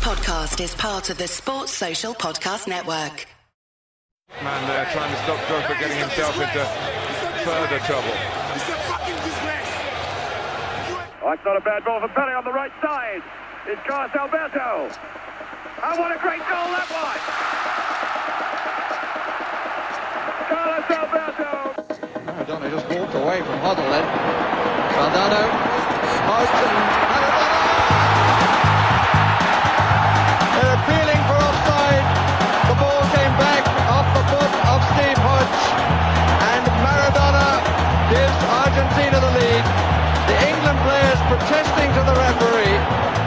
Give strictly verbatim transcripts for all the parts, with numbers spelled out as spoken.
podcast is part of the Sports Social Podcast Network. Man there trying to stop Drogba getting himself into further trouble. It's a fucking disgrace. Oh, it's not a bad ball for Pele on the right side. It's Carlos Alberto. Oh, what a great goal that was! Carlos Alberto. Maradona just walked away from Huddle then. Valdano smoked and Maradona! They're appealing for offside. The ball came back off the foot of Steve Hodge. And Maradona gives Argentina the lead. The England players protesting to the referee.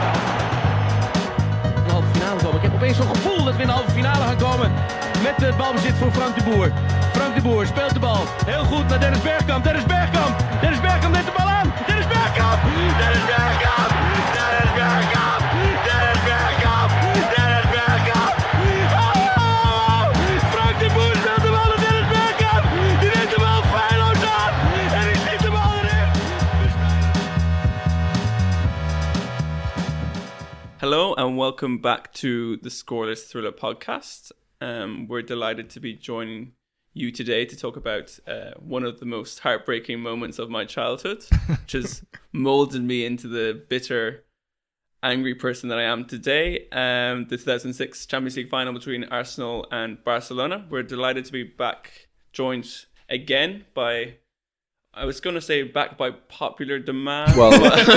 De halve finale komen. Ik heb opeens zo'n gevoel dat we in de halve finale gaan komen. Met het balbezit voor Frank de Boer. Frank de Boer speelt de bal. Heel goed naar Dennis Bergkamp. Dennis Bergkamp. Dennis Bergkamp neemt de bal aan. Dennis Bergkamp. Dennis Bergkamp. Dennis Bergkamp. Dennis Bergkamp. Dennis Bergkamp. Oh! Frank de Boer speelt de bal naar Dennis Bergkamp. Die neemt de bal feilloos aan. En die schiet de bal erin. Hello and welcome back to the Scoreless Thriller podcast. Um, we're delighted to be joining you today to talk about uh, one of the most heartbreaking moments of my childhood, which has molded me into the bitter, angry person that I am today. Um, the two thousand six Champions League final between Arsenal and Barcelona. We're delighted to be back, joined again by, I was going to say back by popular demand. Well,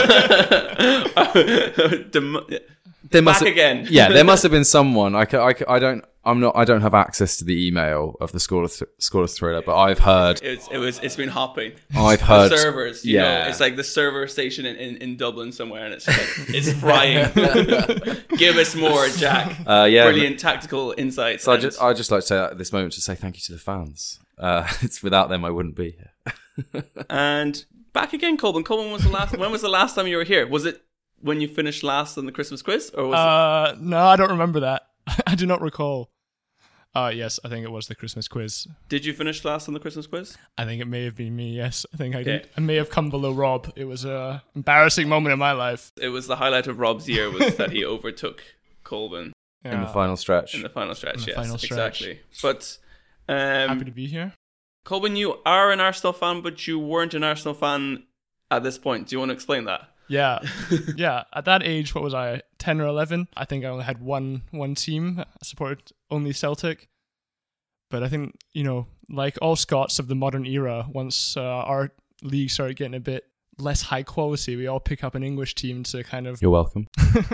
Dem- there back must have, again. Yeah, there must have been someone. I, ca- I, ca- I don't. I'm not. I don't have access to the email of the Scoreless, Scoreless Thriller, but I've heard. It's it was it's been hopping. I've heard the servers. You yeah, know, it's like the server station in, in, in Dublin somewhere, and it's like, it's frying. Give us more, Jack. Uh, yeah, brilliant tactical insights. So I and- just I just like to say at this moment to say thank you to the fans. Uh, it's without them I wouldn't be here. And back again, Colin. Colin, was the last? When was the last time you were here? Was it when you finished last on the Christmas quiz, or was Uh, no, I don't remember that. I do not recall. Uh, yes, I think it was the Christmas quiz. it? Did you finish last on the Christmas quiz? I think it may have been me, yes. I think I did. Okay. I may have come below Rob. It was a embarrassing moment in my life. It was the highlight of Rob's year was that he overtook Colvin Yeah. In the final stretch. in the final stretch. In the yes, final stretch. exactly. But um, Happy to be here. Colvin, you are an Arsenal fan, but you weren't an Arsenal fan at this point. Do you want to explain that? Yeah. yeah. At that age, what was I, ten or eleven? I think I only had one one team. I supported only Celtic. But I think, you know, like all Scots of the modern era, once uh, our league started getting a bit less high quality, we all pick up an English team to kind of... You're welcome.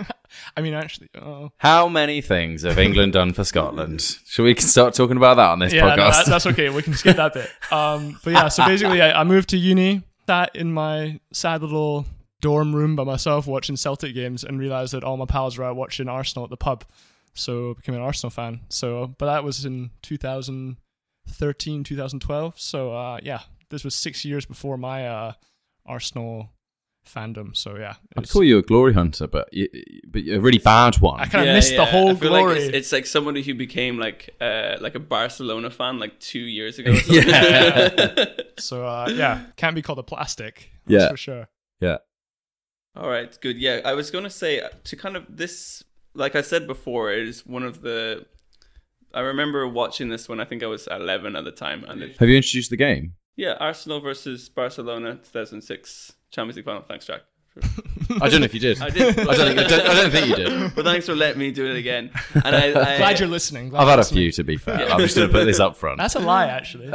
I mean, actually... Oh. How many things have England done for Scotland? Should we start talking about that on this Yeah, podcast? no, that, that's okay. We can skip that bit. Um, but yeah, so basically I, I moved to uni, sat in my sad little dorm room by myself watching Celtic games and realised that all my pals were out watching Arsenal at the pub. So I became an Arsenal fan. So, but that was in two thousand thirteen, two thousand twelve. So uh, yeah, this was six years before my uh, Arsenal fandom. So yeah, it I'd was- call you a glory hunter, but you, but a really bad one. I kind of missed the whole I feel glory. Like it's, it's like somebody who became like uh, like a Barcelona fan like two years ago. Or something. Yeah. so uh, yeah, can't be called a plastic. That's Yeah. for sure. Yeah. All right, good. Yeah, I was going to say to kind of this, like I said before, it is one of the. I remember watching this when I think I was eleven at the time, and it, Have you introduced the game? yeah, Arsenal versus Barcelona, two thousand six Champions League final. Thanks, Jack. I don't know if you did. I did. I don't think. I don't, I don't think you did. But thanks for letting me do it again. And I, I Glad you're listening. Glad I've you're had a listening. few, to be fair. I'm just going to put this up front. That's a lie, actually.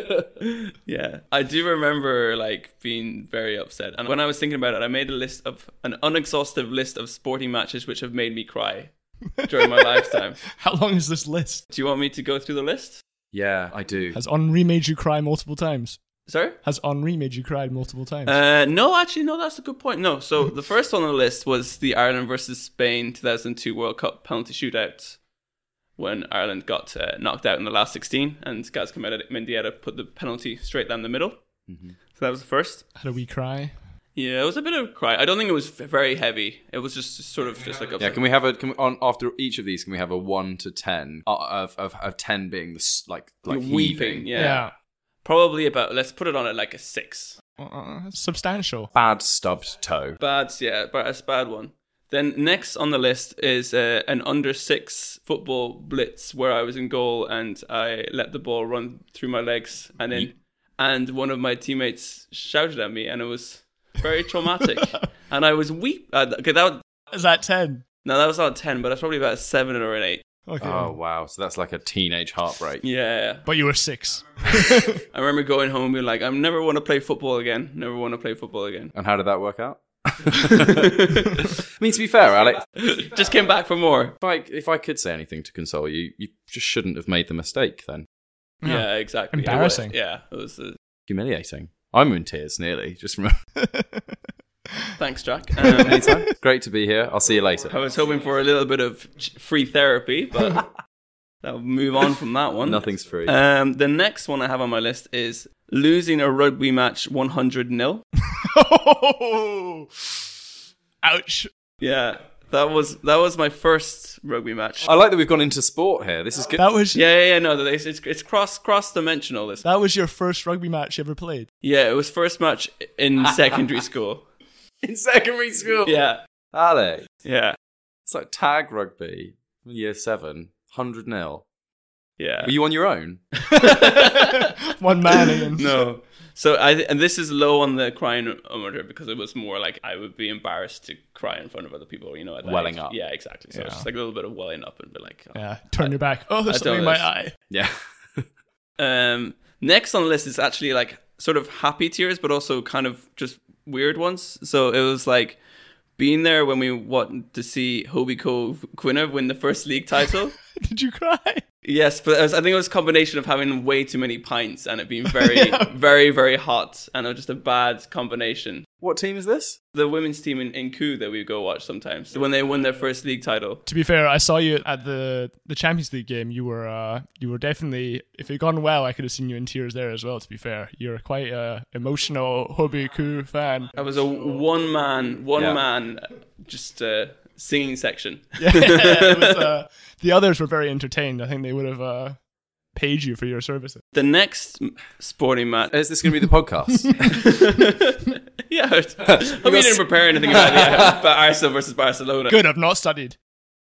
Yeah, I do remember like being very upset. And when I was thinking about it, I made a list of an unexhaustive list of sporting matches which have made me cry during my lifetime. How long is this list? Do you want me to go through the list? Yeah, I do. Has Henri made you cry multiple times? Sorry? Has Henri made you cry multiple times? Uh, no, actually, no, that's a good point. No, so the first one on the list was the Ireland versus Spain two thousand two World Cup penalty shootout when Ireland got uh, knocked out in the last sixteen and Gaz Mendieta put the penalty straight down the middle. Mm-hmm. So that was the first. Had a wee cry? Yeah, it was a bit of a cry. I don't think it was very heavy. It was just sort of just like a... Yeah, can we have a can we, on after each of these? Can we have a one to ten uh, of of, of ten being the s- like like You're weeping, heaving? yeah. Probably about, let's put it on at like a six. Uh, substantial. Bad stubbed toe. Bad, yeah, but it's a bad one. Then next on the list is uh, an under six football blitz where I was in goal and I let the ball run through my legs, and then and one of my teammates shouted at me, and it was very traumatic. And I was weep. Uh, okay, that was, Is that ten? no, that was not a ten, but that's probably about a seven or an eight. Okay. Oh wow! So that's like a teenage heartbreak. Yeah, But you were six. I remember going home and being like, I never want to play football again. Never want to play football again. And how did that work out? I mean, to be fair, Alex, Just came back for more. if I, if I could say anything to console you, you just shouldn't have made the mistake then. Yeah. Yeah, exactly. Embarrassing. It was, yeah, it was. Uh, Humiliating. I'm in tears nearly. Just from thanks, Jack. Um, anytime. Great to be here. I'll see you later. I was hoping for a little bit of ch- free therapy, but I'll move on from that one. Nothing's free. Um, the next one I have on my list is losing a rugby match one hundred nil. Ouch. Yeah, that was that was my first rugby match. I like that we've gone into sport here. This is good. That was Yeah, yeah, yeah. No, it's it's, it's cross cross dimensional. This. that was your first rugby match you ever played. Yeah, it was first match in secondary school. In secondary school. Yeah, Alex. yeah, It's like tag rugby, year seven, one hundred nil. yeah. Were you on your own? One man against. No. So I and this is low on the crying-ometer because it was more like I would be embarrassed to cry in front of other people, you know. At that Welling age. up. Yeah, exactly. So Yeah. it's just like a little bit of welling up and be like, oh. Yeah. Turn your back. Oh, there's I something don't in my know. eye. Yeah. Um, next on the list is actually like sort of happy tears, but also kind of just weird ones. So it was like being there when we wanted to see Hobie Cove Quinner win the first league title. Did you cry? Yes, but it was, I think it was a combination of having way too many pints and it being very, very, very hot, and it was just a bad combination. What team is this? The women's team in, in Coo that we go watch sometimes when they won their first league title. To be fair, I saw you at the, the Champions League game. You were uh, you were definitely, if it had gone well, I could have seen you in tears there as well, to be fair. You're quite a emotional Hobie Coo fan. I was a one man, one Yeah. man, just uh, singing section. Yeah, it was, uh, the others were very entertained. I think they would have uh, paid you for your services. The next sporting match. Is this going to be the podcast? Yeah, I mean, didn't prepare anything about, the, about Arsenal versus Barcelona. Good, I've not studied.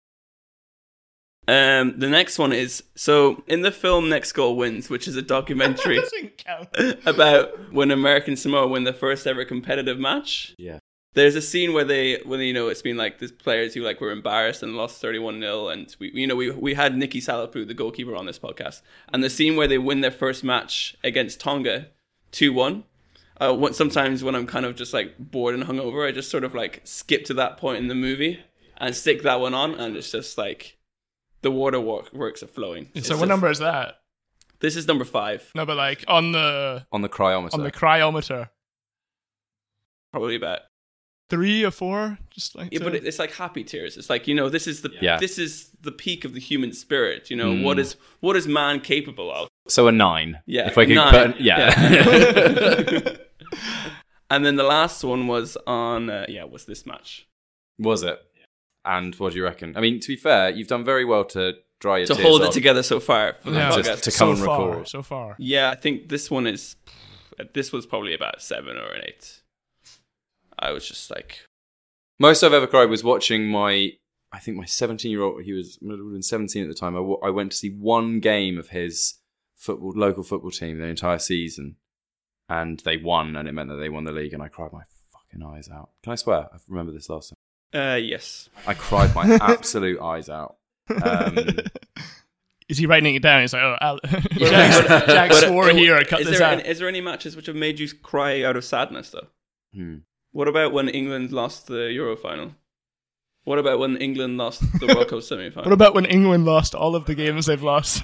Um, the next one is so in the film Next Goal Wins, which is a documentary Doesn't count. about when American Samoa win the first ever competitive match. Yeah. There's a scene where they, when you know, it's been like these players who like were embarrassed and lost thirty-one nil, and we, you know, we we had Nicky Salapu, the goalkeeper, on this podcast, and the scene where they win their first match against Tonga, two one. Uh, what, sometimes when I'm kind of just like bored and hungover, I just sort of like skip to that point in the movie and stick that one on, and it's just like the waterworks are flowing. It's So what just- number is that? This is number five, No, but like on the On the cryometer. on the cryometer. probably about. Three or four? Just like Yeah, to- but it- it's like happy tears. It's like, you know, this is the Yeah. this is the peak of the human spirit. You know, Mm. what is what is man capable of? So a nine. Yeah, If I could nine. put, yeah. And then the last one was on uh, yeah, was this match Was it? And what do you reckon? I mean, to be fair, you've done very well to dry your to tears hold it off. together so far for the Yeah. To- podcast. to so come and far, record. so far. Yeah, I think this one is. This was probably about a seven or an eight. I was just like, Most I've ever cried was watching my, I think my seventeen-year-old, he was, would have been seventeen at the time. I, w- I went to see one game of his football, local football team the entire season, and they won, and it meant that they won the league, and I cried my fucking eyes out. Can I swear? I remember this last time. uh, yes. I cried my absolute eyes out. Um, Is he writing it down? He's like, oh, Al- Jack, But- Jack but- swore uh, here. Cut is this there out. any, is there any matches which have made you cry out of sadness though? hmm. What about when England lost the Euro final? What about when England lost the World Cup semi-final? What about when England lost all of the games they've lost?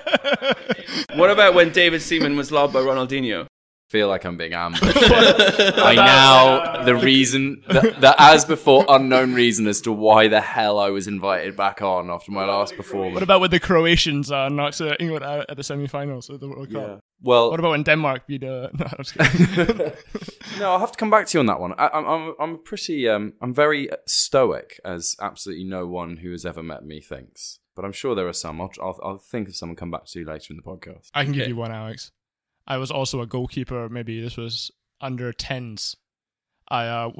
What about when David Seaman was lobbed by Ronaldinho? Feel like I'm being ambushed. I now the reason the, the as before unknown reason as to why the hell I was invited back on after my last performance. What about when the Croatians uh, knocked uh, England out at the semi-finals of the World Cup? Well, What about when Denmark beat? Uh, no, I'm just kidding. no, I'll have to come back to you on that one. I, I'm, I'm, I'm pretty, um, I'm very stoic, as absolutely no one who has ever met me thinks. But I'm sure there are some. I'll, I'll, I'll think of some and come back to you later in the podcast. I can give Okay. you one, Alex. I was also a goalkeeper. Maybe this was under tens. I uh, was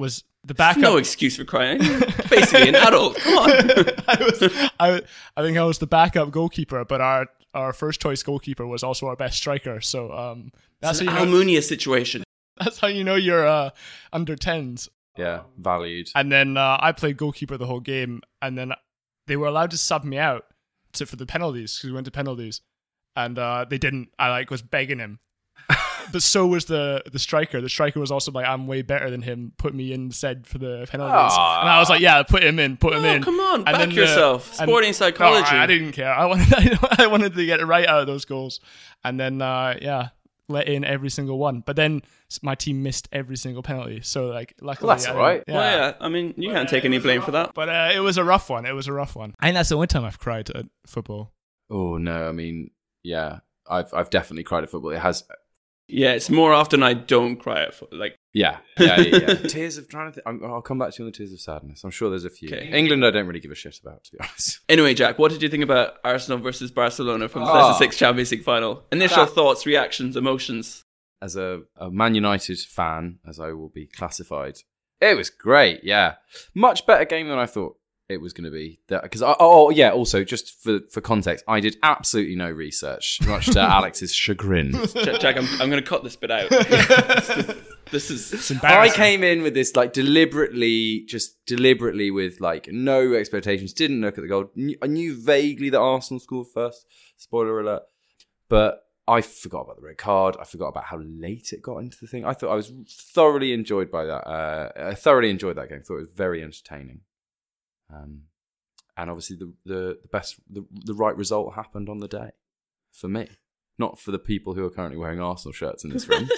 the backup. No excuse for crying. Basically an adult. Come on. I was, I, I think I was the backup goalkeeper, but our our first choice goalkeeper was also our best striker. So um, that's It's an how you know, Almunia situation. that's how you know you're uh, under tens. Yeah, valued. And then uh, I played goalkeeper the whole game, and then they were allowed to sub me out to for the penalties because we went to penalties, and uh, they didn't. I like was begging him, but so was the the striker. The striker was also like, "I'm way better than him. Put me in instead for the penalties." Aww. And I was like, "Yeah, put him in. Put him Oh, in." come on, And back then the- yourself. and- Sporting psychology. No, I, I didn't care. I wanted I wanted to get it right out of those goals, and then uh, yeah. let in every single one, but then my team missed every single penalty. So like, luckily, Well, that's I all right. didn't- Well, yeah, I mean, you can't take any blame for that. But uh, it was a rough one. It was a rough one. I think that's the only time I've cried at football. Oh no, I mean, yeah, I've I've definitely cried at football. It has, Yeah, it's more often I don't cry at fo- like. yeah, yeah, yeah. yeah. Tears of trying to. Th- I'm, I'll come back to you on the tears of sadness. I'm sure there's a few. Okay. England, I don't really give a shit about, to be honest. Anyway, Jack, what did you think about Arsenal versus Barcelona from the Oh. two thousand six Champions League final? Initial That- thoughts, reactions, emotions. As a, a Man United fan, as I will be classified, it was great. Yeah, much better game than I thought it was going to be. Because oh, oh yeah, also just for for context, I did absolutely no research, much to Alex's chagrin. Jack, Jack I'm, I'm going to cut this bit out. This is. It's I embarrassing. came in with this like deliberately, just deliberately with like no expectations. Didn't look at the goal. Knew- I knew vaguely that Arsenal scored first. Spoiler alert. But I forgot about the red card. I forgot about how late it got into the thing. I thought I was thoroughly enjoyed by that. Uh, I thoroughly enjoyed that game. Thought it was very entertaining. Um, and obviously the, the, the best, the, the right result happened on the day for me, not for the people who are currently wearing Arsenal shirts in this room.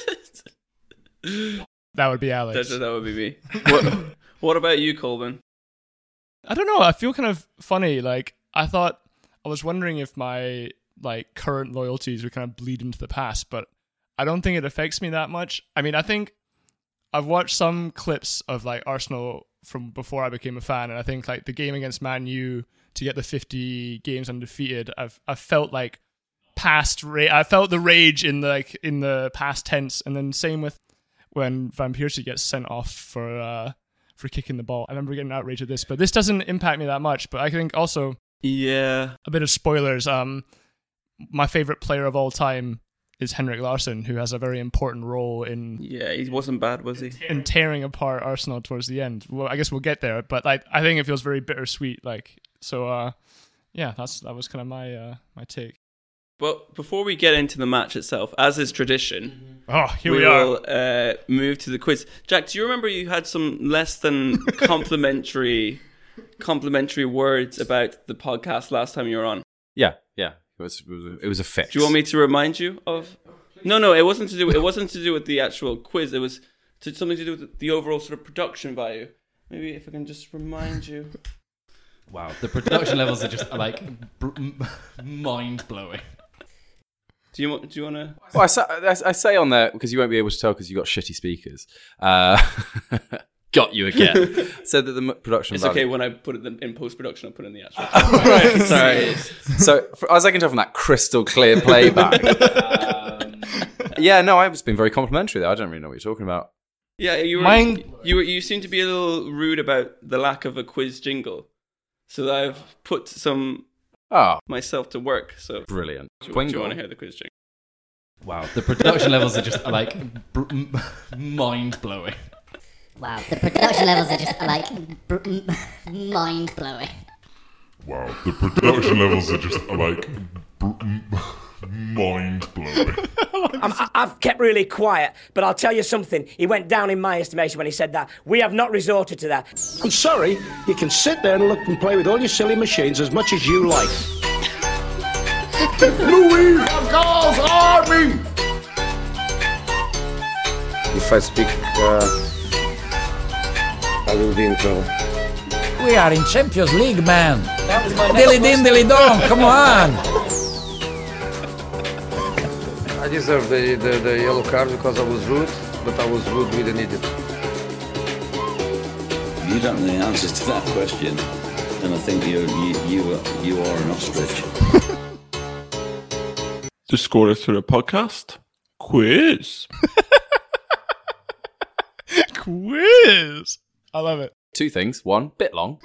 That would be Alex. That, that would be me. What, what about you, Colvin? I don't know. I feel kind of funny. Like I thought, I was wondering if my like current loyalties would kind of bleed into the past, but I don't think it affects me that much. I mean, I think I've watched some clips of like Arsenal from before I became a fan, and I think like the game against Man U to get the fifty games undefeated, I've I felt like past ra- I felt the rage in the, like in the past tense, and then same with when Van Persie gets sent off for uh, for kicking the ball. I remember getting outraged at this, but this doesn't impact me that much. But I think also Yeah. a bit of spoilers. Um, my favorite player of all time is Henrik Larsson, who has a very important role in Yeah, he wasn't bad, was he? in tearing apart Arsenal towards the end. Well, I guess we'll get there, but like I think it feels very bittersweet. Like so, uh, yeah, that's that was kind of my uh, my take. But before we get into the match itself, as is tradition, Oh, here we, we are. will uh, move to the quiz. Jack, do you remember you had some less than complimentary complimentary words about the podcast last time you were on? Yeah, yeah. It was, it was, a, it was a fix. Do you want me to remind you of? No, no, it wasn't to do. It wasn't to do with the actual quiz. It was to, something to do with the overall sort of production value. Maybe if I can just remind you. Wow, the production levels are just like br- mind blowing. Do you want? Do you want to? Well, I say, I say on there because you won't be able to tell because you've got shitty speakers. Uh, got you again. Said that the m- production. It's value. okay when I put it in post production. I'll put it in the actual. Right. Sorry. So, for, as I can tell from that crystal clear playback, um, yeah, no, I've been very complimentary there. I don't really know what you're talking about. Yeah, you were. Mine- You were. You seem to be a little rude about the lack of a quiz jingle, so I've put some Oh, myself to work. So brilliant. do, do you Twingle. want to hear the quiz jingle? Wow, the production levels are just like br- mind blowing. Wow, the production levels are just like br- mind blowing. Wow, the production levels are just like mind blowing. I'm, I've kept really quiet, but I'll tell you something. He went down in my estimation when he said that. We have not resorted to that. I'm sorry, you can sit there and look and play with all your silly machines as much as you like. Louis Gaul's army! If I speak, uh, I will be in trouble. We are in Champions League, man. Dilly din, dilly dong, come on. I deserve the, the, the yellow card because I was rude, but I was rude with an idiot. You don't know the answers to that question, and I think you you you, you are an ostrich. The Scorers Thriller podcast quiz. Quiz. I love it. Two things. One, bit long.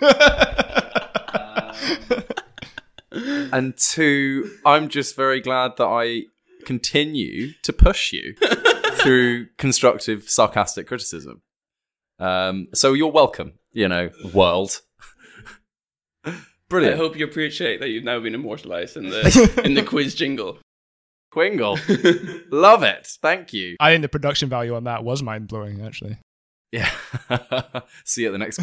And two, I'm just very glad that I continue to push you through constructive, sarcastic criticism. Um, so you're welcome, you know, world. Brilliant. I hope you appreciate that you've now been immortalized in the in the quiz jingle. Quingle. Love it. Thank you. I think the production value on that was mind-blowing, actually. Yeah. See you at the next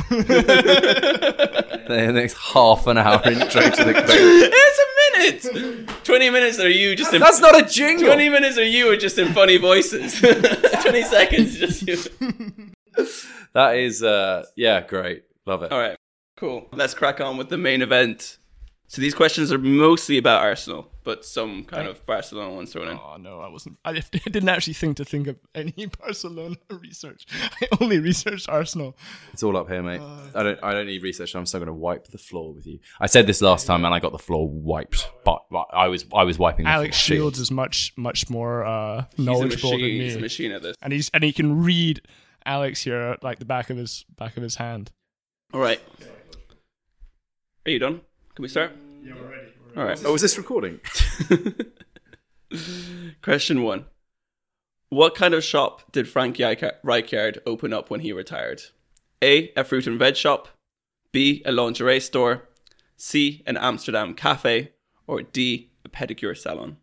the next half an hour intro to the quiz. It's a minute. Twenty minutes are you just in That's not a jingle. Twenty minutes are you just in funny voices. Twenty seconds just you. That is uh yeah, great. Love it. All right. Cool. Let's crack on with the main event. So these questions are mostly about Arsenal, but some kind of Barcelona ones thrown in. Oh no, I wasn't. I didn't actually think to think of any Barcelona research. I only researched Arsenal. It's all up here, mate. Uh, I don't. I don't need research. I'm still going to wipe the floor with you. I said this last time, and I got the floor wiped. But, but I was. I was wiping. The Alex floor. Shields is much, much more uh, knowledgeable he's a machine, than me. He's a machine at this, and he's and he can read Alex here like the back of his back of his hand. All right. Are you done? Can we start? Yeah, we're ready. We're ready. All right. Oh, is this recording? Question one. What kind of shop did Frank Rijkaard open up when he retired? A. A fruit and veg shop. B. A lingerie store. C. An Amsterdam cafe. Or D. A pedicure salon.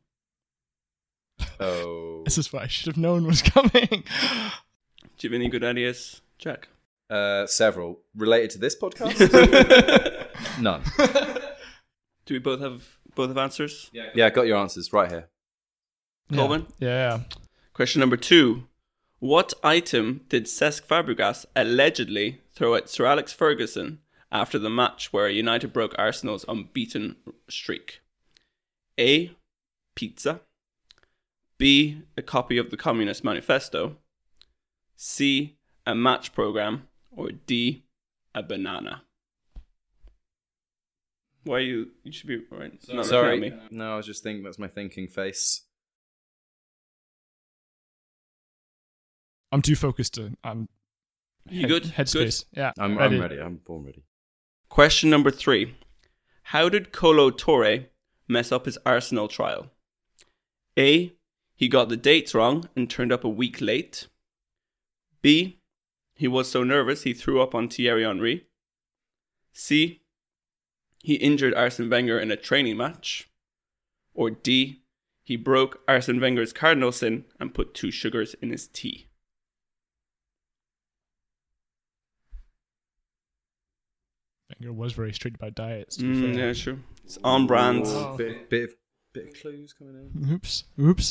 Oh. This is what I should have known was coming. Do you have any good ideas, Jack? Uh, several. Related to this podcast? None. Do we both have both have answers? Yeah, yeah, got your answers right here. Coleman? Yeah. yeah. Question number two. What item did Cesc Fabregas allegedly throw at Sir Alex Ferguson after the match where United broke Arsenal's unbeaten streak? A. Pizza. B. A copy of the Communist Manifesto. C. A match program. Or D. A banana. Why you? You should be right. Not Sorry. looking at me. No, I was just thinking. That's my thinking face. I'm too focused to. I'm. You head, good? Headspace. Good? Yeah. I'm ready. I'm ready. I'm born ready. Question number three. How did Kolo Touré mess up his Arsenal trial? A. He got the dates wrong and turned up a week late. B. He was so nervous he threw up on Thierry Henry. C. He injured Arsene Wenger in a training match. Or D. He broke Arsene Wenger's cardinal sin and put two sugars in his tea. Wenger was very strict about diets. Mm, yeah, sure. It's on brand. Oh, bit, bit, of, bit of clues coming in. Oops. Oops.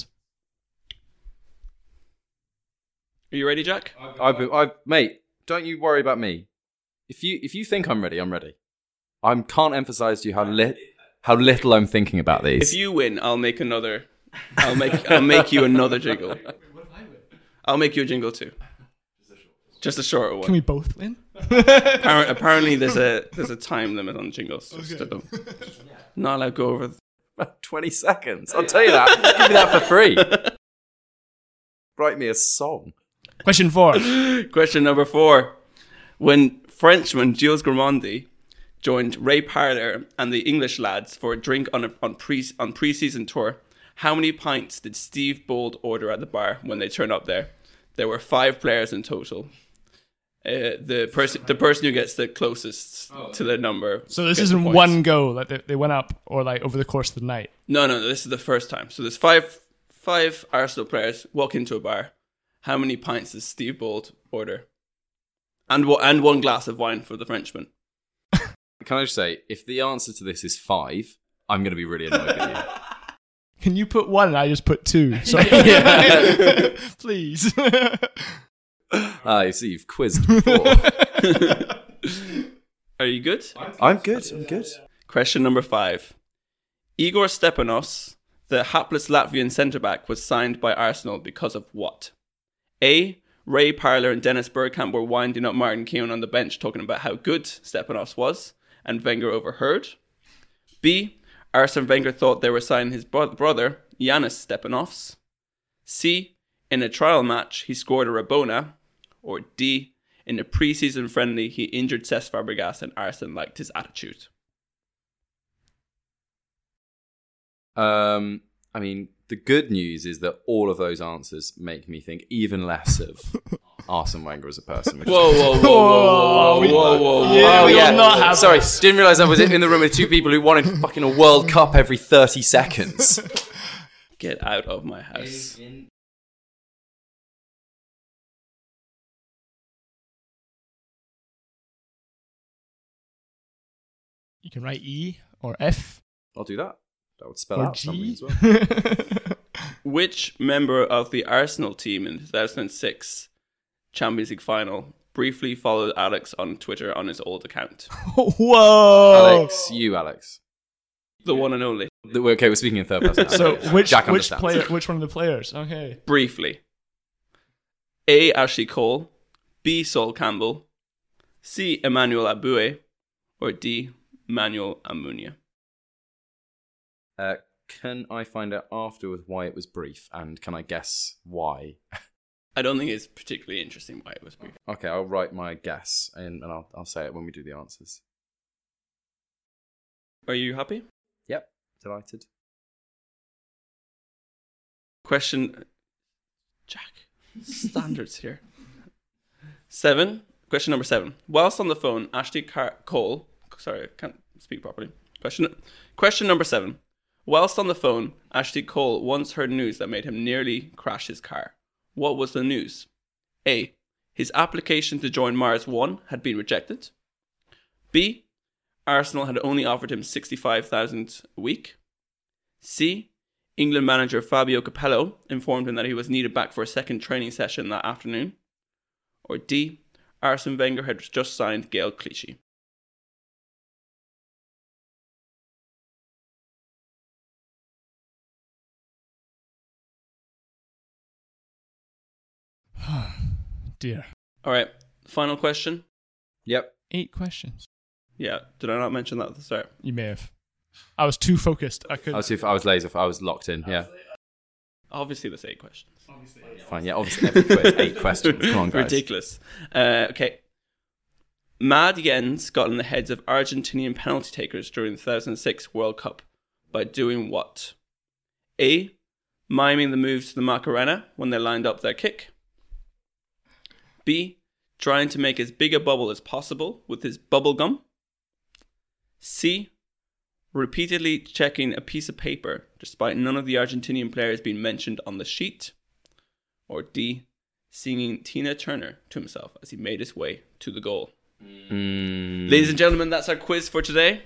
Are you ready, Jack? I've been, I've, mate, don't you worry about me. If you if you think I'm ready, I'm ready. I can't emphasize to you how lit how little I'm thinking about these. If you win, I'll make another. I'll make I'll make you another jingle. I'll make you a jingle too. Just a shorter one. Can we both win? Appar- apparently, there's a there's a time limit on jingles. Okay. So not allowed to go over twenty seconds. I'll tell you that. Give me that for free. Write me a song. Question four. Question number four. When Frenchman Gilles Grimandi joined Ray Parlour and the English lads for a drink on a, on pre on pre-season tour, how many pints did Steve Bold order at the bar when they turned up there? There were five players in total. Uh, the person the person who gets the closest oh, to the number. So this isn't one go, like they, they went up, or like over the course of the night. No, no, no. This is the first time. So there's five five Arsenal players walk into a bar. How many pints does Steve Bold order? And and one glass of wine for the Frenchman. Can I just say, if the answer to this is five, I'm going to be really annoyed with you. Can you put one and I just put two? Sorry. Please. Ah, you see, you've quizzed before. Are you good? I'm good, I'm good. Question number five. Igor Stepanos, the hapless Latvian centre-back, was signed by Arsenal because of what? A. Ray Parlour and Dennis Bergkamp were winding up Martin Keown on the bench talking about how good Stepanos was, and Wenger overheard. B. Arsene Wenger thought they were signing his bro- brother, Yanis Stepanovs. C. In a trial match, he scored a Rabona. Or D. In a pre-season friendly, he injured Cesc Fabregas and Arsene liked his attitude. Um, I mean, the good news is that all of those answers make me think even less of Arsene Wenger as a person. Which Whoa, is- whoa, whoa, whoa, whoa, whoa, whoa. Yeah, oh we yeah, will not have sorry, this. didn't realise I was in the room with two people who wanted fucking a World Cup every thirty seconds. Get out of my house. You can write E or F. I'll do that. That would spell Or out something G. as well. Which member of the Arsenal team in two thousand six Champions League final briefly followed Alex on Twitter on his old account? Whoa! Alex, you, Alex. The one and only. The- we're- Okay, we're speaking in third person. now. So which Jack which understands. player? Which one of the players? Okay. Briefly. A. Ashley Cole, B. Sol Campbell, C. Emmanuel Abue, or D. Manuel Almunia. Uh, can I find out afterwards why it was brief, and can I guess why? I don't think it's particularly interesting why it was brief. Okay, I'll write my guess, and, and I'll, I'll say it when we do the answers. Are you happy? Yep, delighted. Question. Jack. Standards here. Seven. Question number seven. Whilst on the phone, Ashley Car- Cole. Sorry, I can't speak properly. Question. Question number seven. Whilst on the phone, Ashley Cole once heard news that made him nearly crash his car. What was the news? A. His application to join Mars One had been rejected. B. Arsenal had only offered him sixty-five thousand dollars a week. C. England manager Fabio Capello informed him that he was needed back for a second training session that afternoon. Or D. Arsene Wenger had just signed Gail Clichy. Dear. All right, final question. Yep. Eight questions. Yeah, did I not mention that at the start? You may have. I was too focused. I could. I was, I was laser. I was locked in. Yeah. Obviously, there's eight questions. Fine. Yeah. Obviously, every quiz, eight questions. Come on, guys. Ridiculous. Uh, okay. Mad Jens got in the heads of Argentinian penalty takers during the two thousand six World Cup by doing what? A. Miming the moves to the Macarena when they lined up their kick. B. Trying to make as big a bubble as possible with his bubble gum. C. Repeatedly checking a piece of paper despite none of the Argentinian players being mentioned on the sheet. Or D. Singing Tina Turner to himself as he made his way to the goal. Mm. Ladies and gentlemen, that's our quiz for today.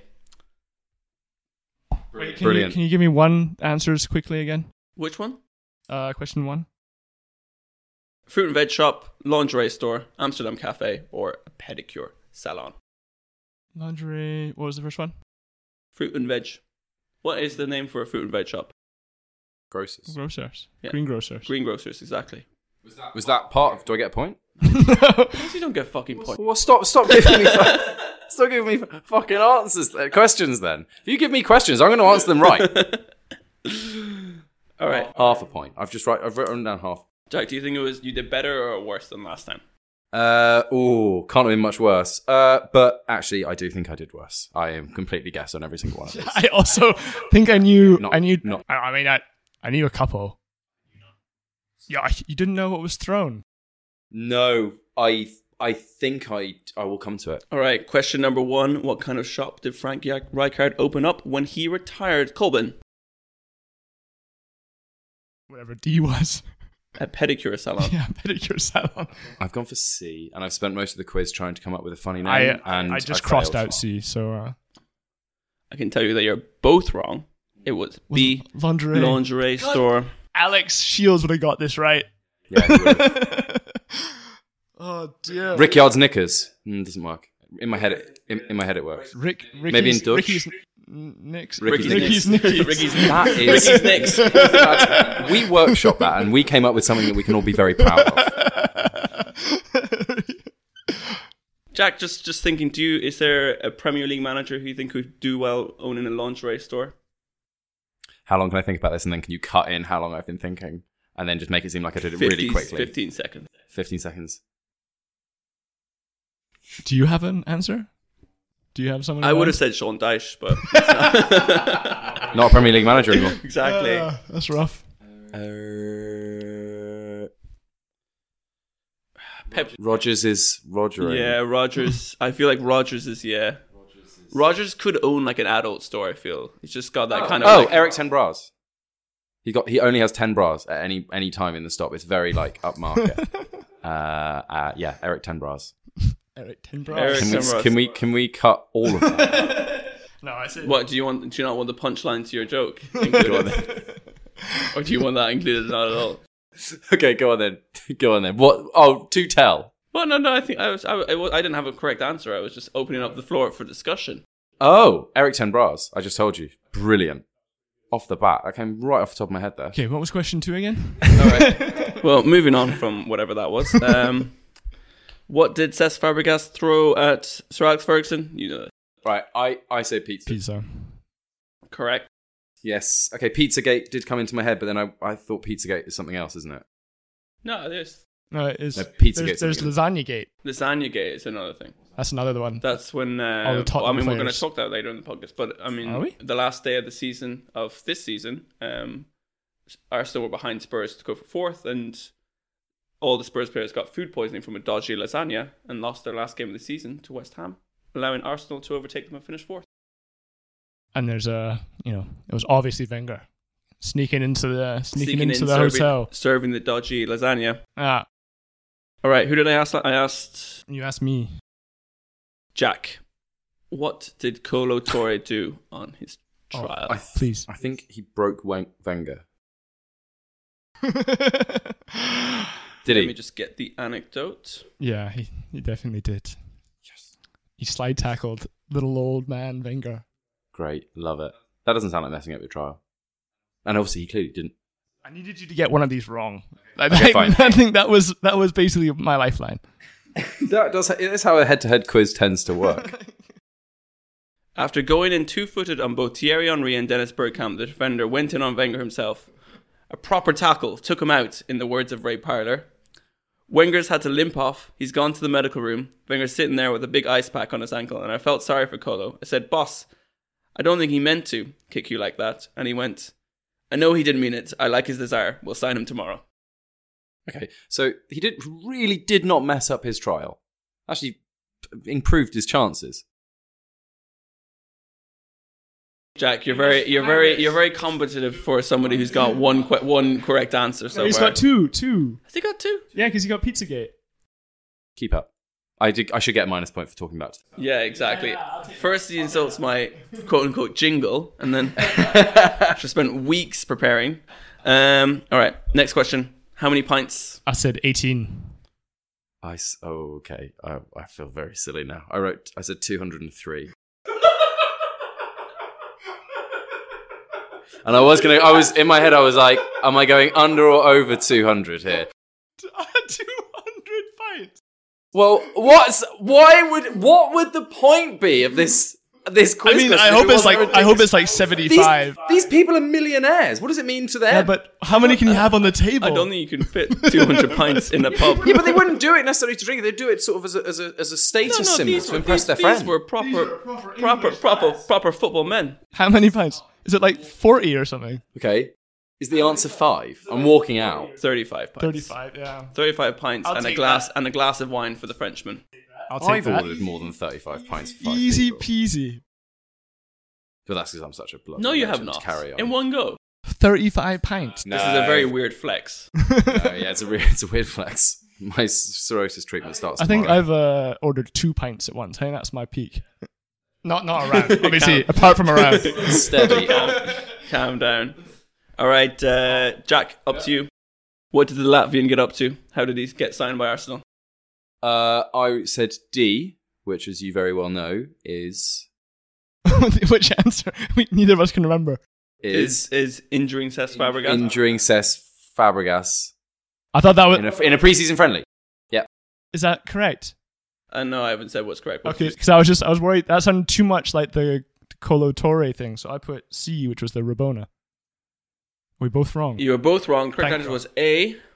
Wait, can Brilliant. You, can you give me one answers quickly again? Which one? Uh, question one. Fruit and veg shop, lingerie store, Amsterdam cafe, or a pedicure salon. Lingerie. What was the first one? Fruit and veg. What is the name for a fruit and veg shop? Grocers. Grocers. Yeah. Greengrocers. Greengrocers, exactly. Was that, was that part of, do I get a point? You don't get a fucking point. Well, stop, stop giving me, stop giving me fucking answers, uh, questions. Then, if you give me questions, I'm going to answer them right. All right, half a point. I've just write, I've written down half. Jack. Do you think it was you did better or worse than last time? Uh, ooh, can't have been much worse. Uh, but actually, I do think I did worse. I am completely guessed on every single one of these. I also think I knew. Not- I knew. not- I I mean, I I knew a couple. Yeah, I- you didn't know what was thrown. No, I, I think I, I will come to it. All right, question number one. What kind of shop did Frank Rijkaard open up when he retired? Colbin. Whatever D was. A pedicure salon. Yeah, pedicure salon. I've gone for C, and I've spent most of the quiz trying to come up with a funny name. I and I just I crossed failed. out C. So uh, I can tell you that you're both wrong. It was B. lingerie. Lingerie God. store. Alex Shields would have got this right. Yeah, he would've. Oh dear. Rickyard's knickers. Mm, doesn't work. In my head, it, in, in my head, it works. Rick. Ricky's, Maybe in Dutch. Ricky's n- Nicks. Ricky's Ricky's Nicks. Nickies. Ricky's That is, Ricky's Nicks. That's- we workshopped that, and we came up with something that we can all be very proud of. Jack, just just thinking, do you is there a Premier League manager who you think would do well owning a lingerie store? How long can I think about this, and then can you cut in how long I've been thinking, and then just make it seem like I did it really fifty quickly? Fifteen seconds. Fifteen seconds. Do you have an answer? Do you have someone? I in would mind? have said Sean Dyche, but Not a Premier League manager anymore. exactly. Uh, that's rough. Uh, Pep. Rogers is Roger. Yeah, Rogers. I feel like Rogers is yeah. Rogers could own like an adult store. I feel he's just got that kind of. Oh, like, Eric ten bras. He got. He only has ten bras at any any time in the stop. It's very like upmarket. uh, uh, yeah, Eric ten bras. Eric ten bras. Eric Can ten we, bras. can we can we cut all of that? No, I said. What do you want? Do you not want the punchline to your joke included? Or do you want that included? Not at all. Okay, go on then. Go on then. What? Oh, to tell. Well, no, no. I think I was. I, I, was, I didn't have a correct answer. I was just opening up the floor for discussion. Oh, Eric ten bras. I just told you. Brilliant. Off the bat, that came right off the top of my head there. Okay, what was question two again? All right. Well, moving on from whatever that was. Um, what did Cesc Fabregas throw at Sir Alex Ferguson? You know. Right, I, I say pizza. Pizza. Correct. Yes. Okay, Pizzagate did come into my head, but then I, I thought Pizzagate is something else, isn't it? No, there's No, it is. No, Pizzagate. There's, there's Lasagna Gate. Lasagna Gate is another thing. That's another one. That's when. Uh, All the Tottenham I mean, we're going to players. talk that later in the podcast. But I mean, Are we? the last day of the season of this season, um, Arsenal were behind Spurs to go for fourth, and all the Spurs players got food poisoning from a dodgy lasagna and lost their last game of the season to West Ham, allowing Arsenal to overtake them and finish fourth. And there's a, you know, it was obviously Wenger sneaking into the sneaking, Sneaking into in, the serving, hotel. serving the dodgy lasagna. Ah, All right, who did I ask? I asked you asked me. Jack. What did Kolo Torre do on his Oh, trial? I th- Please. I think he broke Wen- Wenger. Did Let he? me just get the anecdote. Yeah, he, he definitely did. Yes. He slide tackled little old man Wenger. Great, love it. That doesn't sound like messing up your trial. And obviously, he clearly didn't. I needed you to get one of these wrong. I, Okay, I- fine. I think that was that was basically my lifeline. That does. That's how a head-to-head quiz tends to work. After going in two-footed on both Thierry Henry and Dennis Bergkamp, the defender went in on Wenger himself. A proper tackle took him out, in the words of Ray Parler. Wenger's had to limp off. He's gone to the medical room. Wenger's sitting there with a big ice pack on his ankle, and I felt sorry for Kolo. I said, "Boss, I don't think he meant to kick you like that." And he went, "I know he didn't mean it. I like his desire. We'll sign him tomorrow." Okay, so he did really did not mess up his trial. Actually, p- improved his chances. Jack, you're very, you're very, you're very competitive for somebody who's got one, que- one correct answer so No, he's far. got two, two. Has he got two? Yeah, because he got Pizzagate. Keep up. I did. I should get a minus point for talking about it. Yeah, exactly. First, he insults my quote-unquote jingle, and then just spent weeks preparing. Um, all right, next question. How many pints? I said eighteen. I s- oh okay. I I feel very silly now. I wrote. I said two hundred and three. And I was gonna. I was in my head. I was like, "Am I going under or over two hundred here?" two hundred pints. Well, what's why would what would the point be of this this quiz? I mean, question I if hope it it's wasn't like I hope it's like seventy-five. These, these people are millionaires. What does it mean to them? Yeah, but how many can you have on the table? I don't think you can fit two hundred pints in a pub. Yeah, but they wouldn't do it necessarily to drink. They'd do it sort of as a as a, as a status No, no, symbol these to were- impress these- their these friend. were proper, proper, proper, proper football men. How many pints? Is it like forty or something? Okay, is the answer five? I'm walking out. Thirty-five pints. Thirty-five. Yeah. Thirty-five pints I'll and a take glass that. and a glass of wine for the Frenchman. I'll take I've that. ordered more than thirty-five pints for five Easy people. peasy. But that's because I'm such a bloody No, you have legend not. to carry on. In one go. Thirty-five pints. No. This is a very weird flex. No, yeah, it's a re- it's a weird flex. My cirrhosis treatment starts. I think tomorrow. I've uh, ordered two pints at once. I think that's my peak. Not not around, obviously. Apart from around. Steady. calm, calm down. All right, uh, Jack, up to you. What did the Latvian get up to? How did he get signed by Arsenal? Uh, I said D, which, as you very well know, is Which answer? We, neither of us can remember. is, Is is injuring Cesc Fabregas? injuring Cesc Fabregas I thought that was. in a, in a preseason friendly. Yep. Is that correct? Uh, no, I haven't said what's correct. What Okay, did you- because I was just I was worried that sounded too much like the Kolo Torre thing, so I put C, which was the Rabona. We both wrong. You were both wrong. Correct Thank answer God. was A,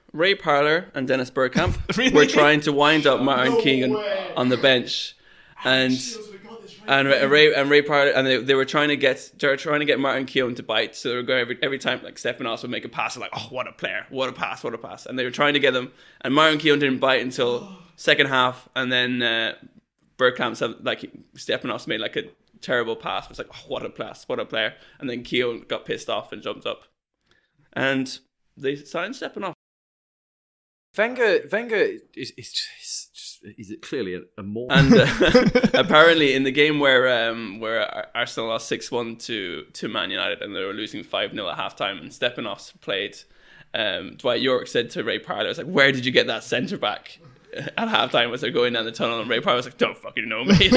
Ray Parlour and Dennis Bergkamp Really? were trying to wind up Martin No Keown way. on the bench, and and Ray and Ray Parlour and they, they were trying to get they were trying to get Martin Keown to bite. So they were going every every time like Stefanos would make a pass, they're like, oh, what a player, what a pass, what a pass, and they were trying to get him, and Martin Keown didn't bite until second half, and then uh, Bergkamp said like Stefanos made like a terrible pass. It was like, oh, what a pass, what a player, and then Keown got pissed off and jumped up, and they signed Stefanos. Wenger, Wenger is, is just, just is clearly a, a more. And uh, apparently, in the game where um, where Arsenal lost six one to to Man United, and they were losing five nil at halftime, and Stepanovs played, um, Dwight York said to Ray Parlour, "I was like, where did you get that centre back?" At halftime, as they're going down the tunnel, and Ray Parlour was like, "Don't fucking know me."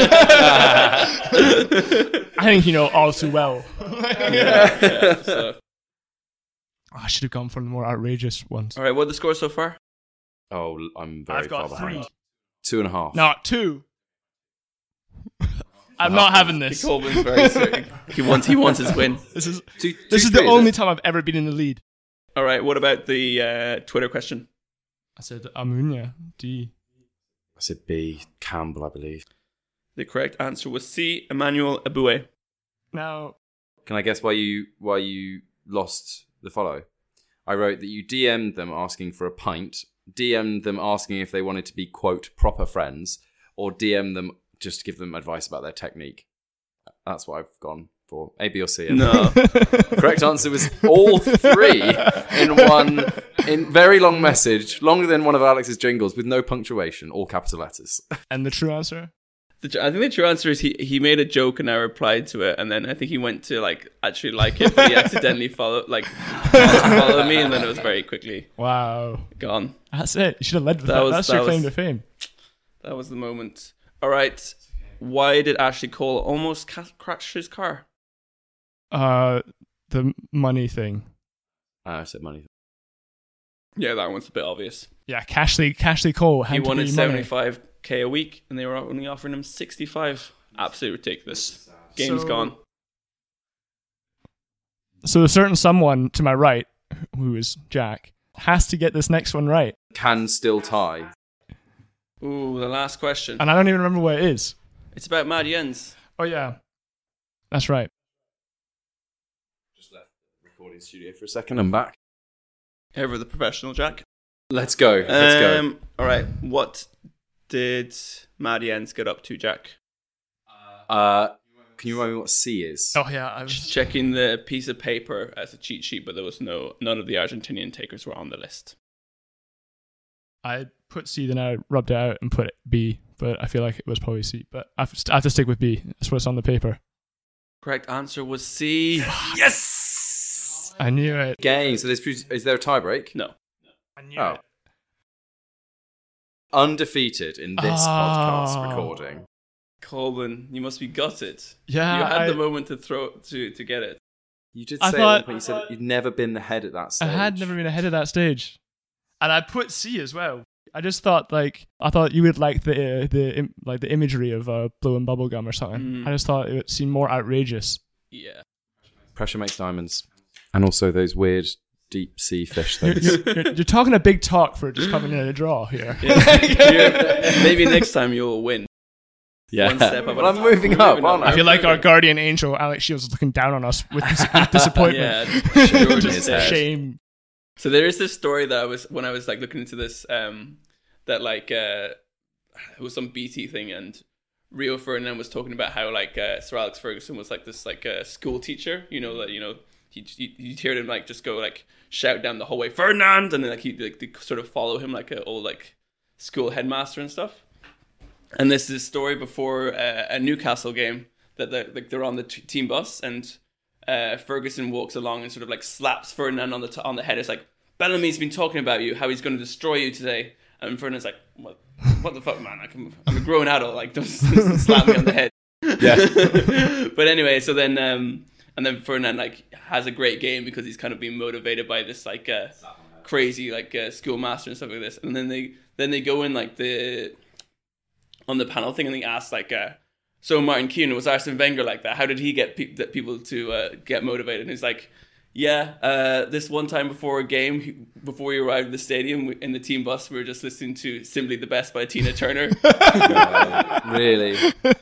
I think you know all too well. yeah, yeah, so. Oh, I should have gone for the more outrageous ones. All right, what are the scores so far? Oh, I'm very I've got far three. behind. Two and a half. No, two. I'm not having this. Colvin's very certain. He wants. He wants his win. This is two, this two is the three, only is it? time I've ever been in the lead. All right. What about the uh, Twitter question? I said Amunya D. I said B. Campbell, I believe. The correct answer was C. Emmanuel Aboué. Now, can I guess why you why you lost the follow? I wrote that you D M'd them asking for a pint, D M'd them asking if they wanted to be, quote, proper friends, or D M them just to give them advice about their technique. That's what I've gone for. A, B, or C. No. The correct answer was all three in one in very long message, longer than one of Alex's jingles, with no punctuation, all capital letters. And the true answer? The, I think the true answer is he, he made a joke and I replied to it, and then I think he went to like actually like it, but he accidentally followed like followed me, and then it was very quickly Wow. gone. That's it. You should have led with That that. was- That's that your claim was- to fame. That was the moment. All right, why did Ashley Cole almost ca- crash his car? Uh, the money thing. Uh, I said money. Yeah, that one's a bit obvious. Yeah, Cashley Cashley Cole had He to wanted be money. seventy-five k a week, and they were only offering him sixty-five. Absolutely ridiculous. Game's So- gone. So a certain someone to my right, who is Jack, has to get this next one right. Can still tie. Ooh, the last question. And I don't even remember what it is. It's about Mad Jens. Oh, yeah. That's right. Just left the recording studio for a second. I'm back. Ever the professional, Jack. Let's go. Let's um, All right. What did Mad Jens get up to, Jack? go. Uh, can you remind me what C is? Oh, yeah. I was... Just checking the piece of paper as a cheat sheet, but there was no none of the Argentinian takers were on the list. I put C, then I rubbed it out and put it B, but I feel like it was probably C. But I have to, I have to stick with B. That's what's on the paper. Correct answer was C. Yes! I knew it. Game. So there's, is there a tie break? No. I knew Oh. it. Undefeated in this Ah. podcast recording. Colin, you must be gutted. Yeah, You had I- the moment to throw to to get it. You did I say thought- at one point, you said you'd never been ahead at that stage. I had never been ahead of that stage. And I put C as well. I just thought, like, I thought you would like the uh, the im- like the imagery of uh, blowing bubblegum or something. Mm. I just thought it would seem more outrageous. Yeah. Pressure makes diamonds. And also those weird deep sea fish You're, things. you're, you're, you're talking a big talk for just coming in a draw here. Yeah. You're- maybe next time you'll win. Yeah. One step up Well, at I'm a time. moving We're up, moving aren't I I? feel like our guardian angel, Alex Shields, is looking down on us with, dis- with disappointment. Yeah, sure, Just his head. shame. So there is this story that I was when I was like looking into this, um, that like uh, it was some B T thing, and Rio Ferdinand was talking about how like uh, Sir Alex Ferguson was like this like uh, school teacher, you know, that you know he you you'd hear him like just go like shout down the hallway Ferdinand, and then like he like they sort of follow him like an old like school headmaster and stuff. And this is a story before uh, a Newcastle game that they're, like they're on the t- team bus, and uh, Ferguson walks along and sort of like slaps Ferdinand on the t- on the head. It's like, Bellamy's been talking about you, how he's going to destroy you today. And Ferdinand's like, what, what the fuck, man? I'm, I'm a grown adult. Like, don't slap me on the head. Yeah. But anyway, so then um, and then Ferdinand like has a great game because he's kind of being motivated by this like uh, crazy like uh, schoolmaster and stuff like this. And then they then they go in like the on the panel thing, and they ask like, uh, so Martin Keown, was Arsene Wenger like that? How did he get pe- that people to uh, get motivated? And he's like, Yeah, uh, this one time before a game, he- before we arrived at the stadium, we, in the team bus, we were just listening to Simply the Best by Tina Turner. No, really?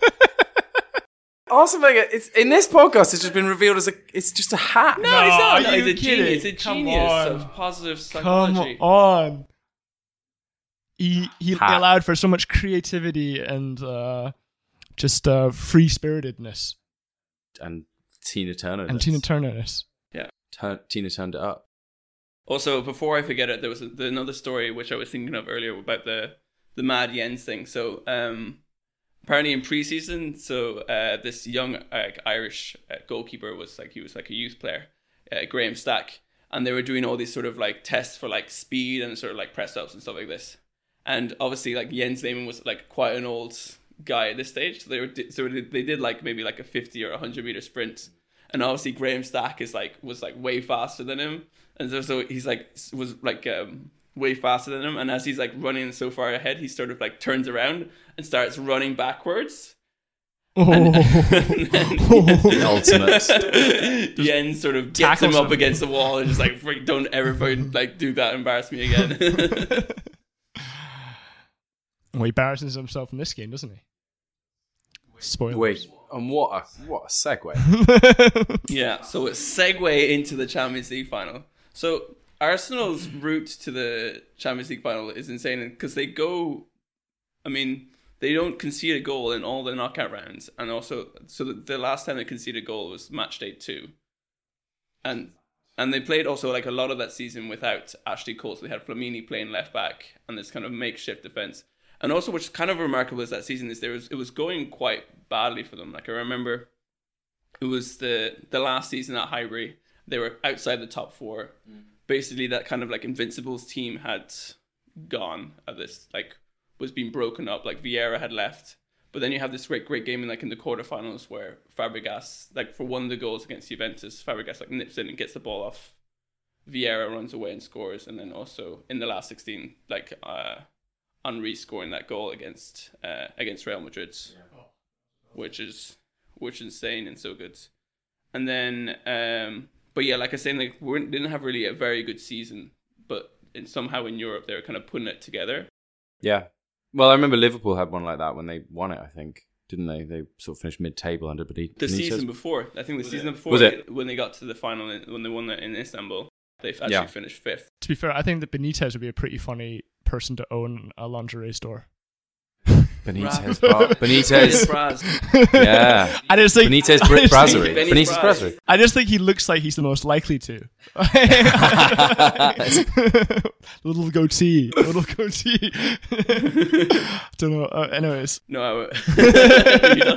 Arsene Wenger, it's, in this podcast, it's just been revealed as a, it's just a hack. No, No, he's not. are No, you he's a kidding? genius. He's a Come genius on. of positive Come psychology. on. He he Ha. allowed for so much creativity and uh, just uh, free spiritedness And Tina Turner. and Tina Turnerness. Yeah. Tur- Tina turned it up. Also, before I forget it, there was a, the, another story which I was thinking of earlier about the the Mad Jens thing. So, um, apparently in preseason, so uh, this young uh, Irish uh, goalkeeper was like he was like a youth player, uh, Graham Stack, and they were doing all these sort of like tests for like speed and sort of like press ups and stuff like this. And obviously, like Jens Lehmann was like quite an old guy at this stage, so they were so they did like maybe like a fifty or a hundred meter sprint. And obviously Graham Stack is like was like way faster than him, and so, so he's like was like um, way faster than him. And as he's like running so far ahead, he sort of like turns around and starts running backwards. Oh. And, and then The ultimate. Jens sort of gets Tackles him up him. against the wall and just like, "Freak, don't ever fucking, like do that, embarrass me again." Well, he embarrasses himself in this game, doesn't he? Spoilers. Wait, and what a what a segue. Yeah, so it's segue into the Champions League final. So Arsenal's route to the Champions League final is insane because they go, I mean, they don't concede a goal in all the knockout rounds, and also, so the, the last time they conceded a goal was match day two, and and they played also like a lot of that season without Ashley Cole. So they had Flamini playing left back and this kind of makeshift defense. And also, what's kind of remarkable is that season is there was it was going quite badly for them. Like I remember, it was the the last season at Highbury. They were outside the top four. Mm. Basically, that kind of like Invincibles team had gone. At this like was being broken up. Like Vieira had left, but then you have this great great game in like in the quarterfinals where Fabregas, like for one of the goals against Juventus, Fabregas like nips in and gets the ball off. Vieira runs away and scores, and then also in the last sixteen, like. uh Henry scoring that goal against uh, against Real Madrid, which is which is insane and so good. And then, um, but yeah, like I said, like we didn't have really a very good season, but in, somehow in Europe they were kind of putting it together. Yeah, well, I remember Liverpool had one like that when they won it. I think, didn't they? They sort of finished mid-table under Benitez. The season before, I think the was season it? before, was it? when they got to the final in, when they won it in Istanbul, they actually Yeah. finished fifth. To be fair, I think that Benitez would be a pretty funny person to own a lingerie store. Benitez, Bra- Benitez, Braz. yeah. I just think Benitez I Bra- just think- Brasserie. Benny's Benitez Braz. Brasserie. I just think he looks like he's the most likely to. Little goatee, little goatee. Don't know. Uh, anyways, No, I, you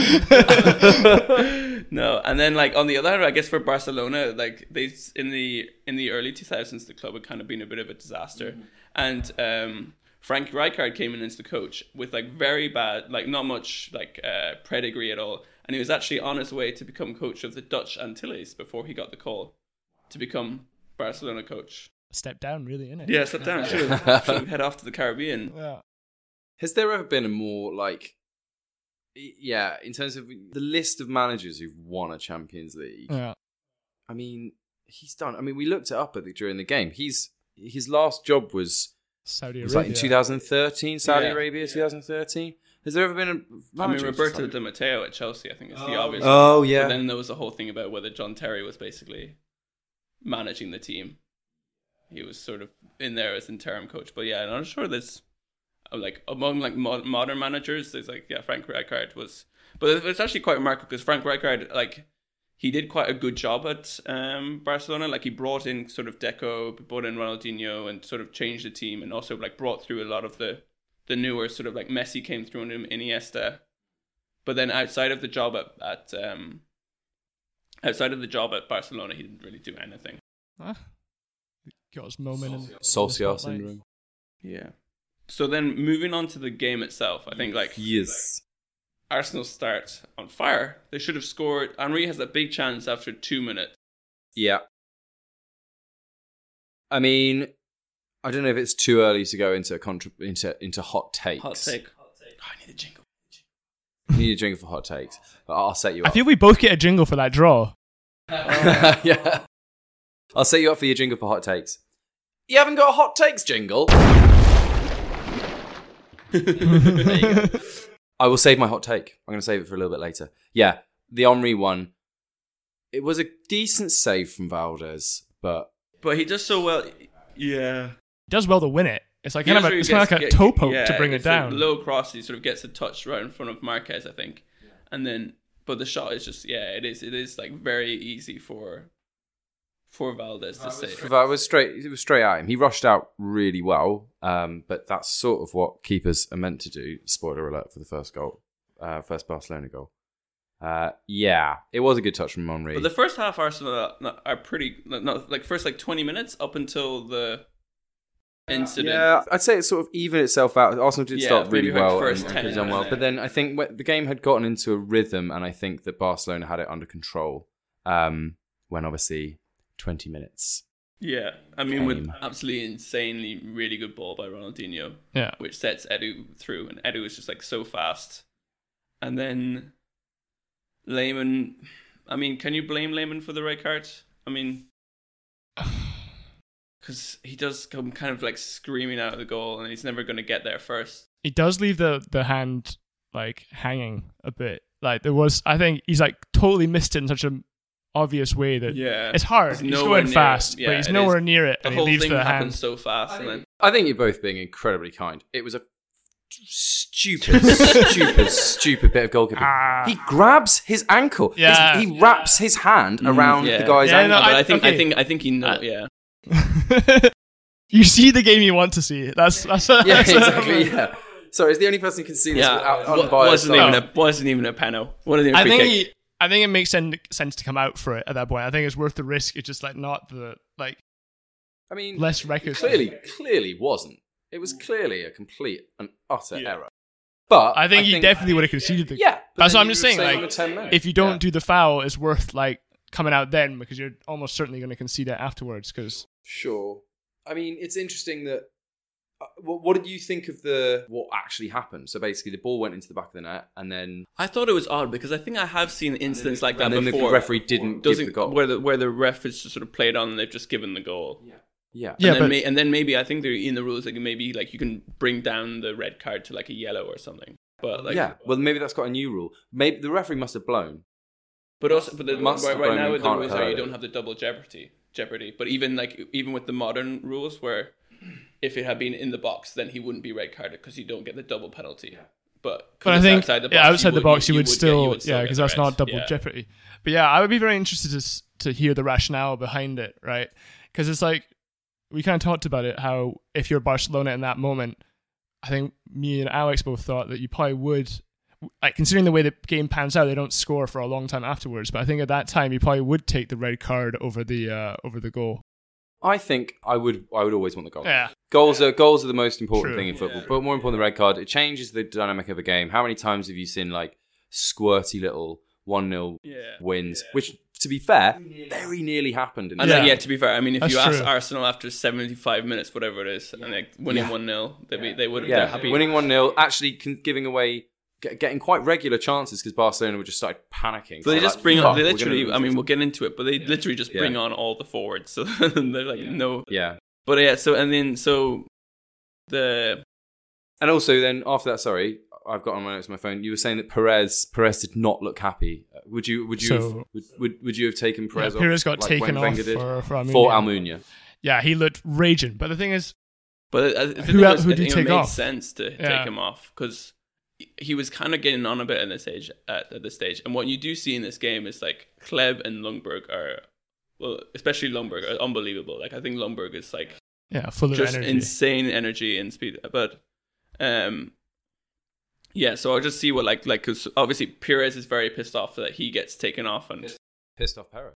done? No, and then like on the other hand, I guess for Barcelona, like they in the in the early two thousands, the club had kind of been a bit of a disaster, mm-hmm. and um, Frank Rijkaard came in as the coach with like very bad, like not much like uh, pedigree at all, and he was actually on his way to become coach of the Dutch Antilles before he got the call to become Barcelona coach. step down, really, innit? Yeah, step down. Should have, should have head off to the Caribbean. Yeah. Has there ever been a more like, yeah, in terms of the list of managers who've won a Champions League? Yeah. I mean, he's done. I mean, we looked it up at the, during the game. He's his last job was Saudi was Arabia. like in twenty thirteen, Saudi Yeah. Arabia, twenty thirteen. Has there ever been a I mean, manager? Roberto like- Di Matteo at Chelsea, I think, is the Oh, obvious. Oh, one. yeah. But then there was a whole thing about whether John Terry was basically managing the team. He was sort of in there as interim coach. But yeah, I'm not sure there's uh, like among like mo- modern managers. There's like yeah, Frank Rijkaard was, but it's actually quite remarkable because Frank Rijkaard like he did quite a good job at um, Barcelona. Like he brought in sort of Deco, brought in Ronaldinho, and sort of changed the team, and also like brought through a lot of the the newer sort of like Messi came through and Iniesta. But then outside of the job at, at um, outside of the job at Barcelona, he didn't really do anything. Huh? Got his moment in Solskjaer spotlight. syndrome. Yeah. So then moving on to the game itself, I think like Yes. Arsenal start on fire. They should have scored. Henry has that big chance after two minutes. Yeah. I mean, I don't know if it's too early to go into contra- into into hot takes. Hot take. Oh, I need a jingle. You need a jingle for hot takes, but I'll set you I up. feel we both get a jingle for that draw. yeah. I'll set you up for your jingle for hot takes. You haven't got a hot takes jingle? There you go. I will save my hot take. I'm going to save it for a little bit later. Yeah, the Henry one. It was a decent save from Valdez, but But he does so well. Yeah. He does well to win it. It's like He kind of does a, really it's kind of gets- like a get- toe poke yeah, to bring it it's a down. Low cross, he sort of gets a touch right in front of Marquez, I think. And then, but the shot is just, yeah, it is. It is like very easy for for Valdez to save. that was straight. It was straight at him. He rushed out really well, um, but that's sort of what keepers are meant to do. Spoiler alert for the first goal, uh, first Barcelona goal. Uh, yeah, it was a good touch from Henry. But the first half Arsenal are, are pretty, not like first like twenty minutes up until the incident. Yeah, I'd say it sort of evened itself out. Arsenal did Yeah, start really maybe like well first and, ten and could have done well, and but then I think when the game had gotten into a rhythm, and I think that Barcelona had it under control. Um, when obviously twenty minutes. Yeah, I mean, with Game. absolutely insanely really good ball by Ronaldinho. Yeah. Which sets Edu through, and Edu is just like so fast. And then Lehmann, I mean, can you blame Lehmann for the red card? I mean, because he does come kind of like screaming out of the goal, and he's never going to get there first. He does leave the, the hand like hanging a bit. Like there was, I think he's like totally missed it in such a obvious way that Yeah, it's hard. He's He's, nowhere going near fast, it. Yeah, but he's it nowhere is. near it, The and whole he leaves thing the happens hand. so fast, and then I think you're both being incredibly kind. It was a stupid, stupid, stupid bit of goalkeeping. Ah. He grabs his ankle. His- Yeah. he wraps his hand around yeah. the guy's Yeah, ankle. no, but I, I- think I okay. think I think he know. yeah, You see the game you want to see. That's that's yeah, that's exactly. Yeah. Sorry, it's the only person who can see this yeah. without Wa- unbiased. wasn't even eye. a wasn't even a panel. One of the I free think kick. he, I think it makes sen- sense to come out for it at that point. I think it's worth the risk. It's just like not the like. I mean, less records. Clearly, clearly wasn't. It was clearly a complete and utter error. But I think he definitely would have conceded the. Yeah, but that's then what I'm you just would saying. save Like, him at ten men. if you don't Yeah. do the foul, it's worth like coming out then because you're almost certainly going to concede it afterwards. Because Sure. I mean, it's interesting that. Uh, what, what did you think of the what actually happened? So basically, the ball went into the back of the net, and then I thought it was odd because I think I have seen instances like that and then before. the referee didn't give Doesn't the goal. where the where the ref is just sort of played on and they've just given the goal. Yeah. Yeah. And Yeah, then but- may, and then maybe I think they're in the rules like maybe like you can bring down the red card to like a yellow or something. But like yeah, well, maybe that's got a new rule. Maybe the referee must have blown. But also, but the, Must right, have right blown now and with the can't rules have are you heard don't it. have the double jeopardy. Jeopardy. But even like even with the modern rules, where if it had been in the box, then he wouldn't be red carded because you don't get the double penalty. But 'cause But I it's think outside the box, yeah, outside you the would- box, you, would get- still, you would yeah, get because the that's red. not double Yeah. jeopardy. But yeah, I would be very interested to s- to hear the rationale behind it, right? Because it's like we kind of talked about it, how if you're Barcelona in that moment, I think me and Alex both thought that you probably would, like considering the way the game pans out, they don't score for a long time afterwards. But I think at that time, you probably would take the red card over the uh, over the goal. I think I would. I would always want the goal. Yeah. Goals are goals are the most important True. thing in football, but more important, the red card. It changes the dynamic of a game. How many times have you seen like squirty little one nil Yeah. wins? Which, to be fair, very nearly happened. In And the yeah. game. yeah, to be fair, I mean, if That's you ask true. Arsenal after seventy-five minutes, whatever it is, and like winning Yeah. one nil, they'd be, they would have Yeah, been happy. winning one nil, actually con- giving away, get, getting quite regular chances because Barcelona would just started panicking. So they They're just like, bring "Fuck, on. They we're gonna literally. lose I mean, this." we'll get into it, but they literally just Yeah. bring on all the forwards. So they're like no. Yeah. But yeah. So and then so the And also, then after that, sorry, I've got on my notes on my phone. You were saying that Perez Perez did not look happy. Uh, Would you would you So- have, would, would would you have taken Perez Yeah, off? Perez got like taken when off Wenger did? for- for Almunia. For Almunia. Yeah, he looked raging. But the thing is, But I, I think Who it, el- was, who I did think take it made off? sense to Yeah. take him off because he was kind of getting on a bit at this stage. At, at this stage, and what you do see in this game is like Kleb and Lundberg are, well, especially Lundberg, are unbelievable. Like I think Lundberg is like yeah, full of just energy. insane energy and speed. But um, yeah. So I'll just see what like like because obviously Perez is very pissed off that he gets taken off and Pissed off Perez.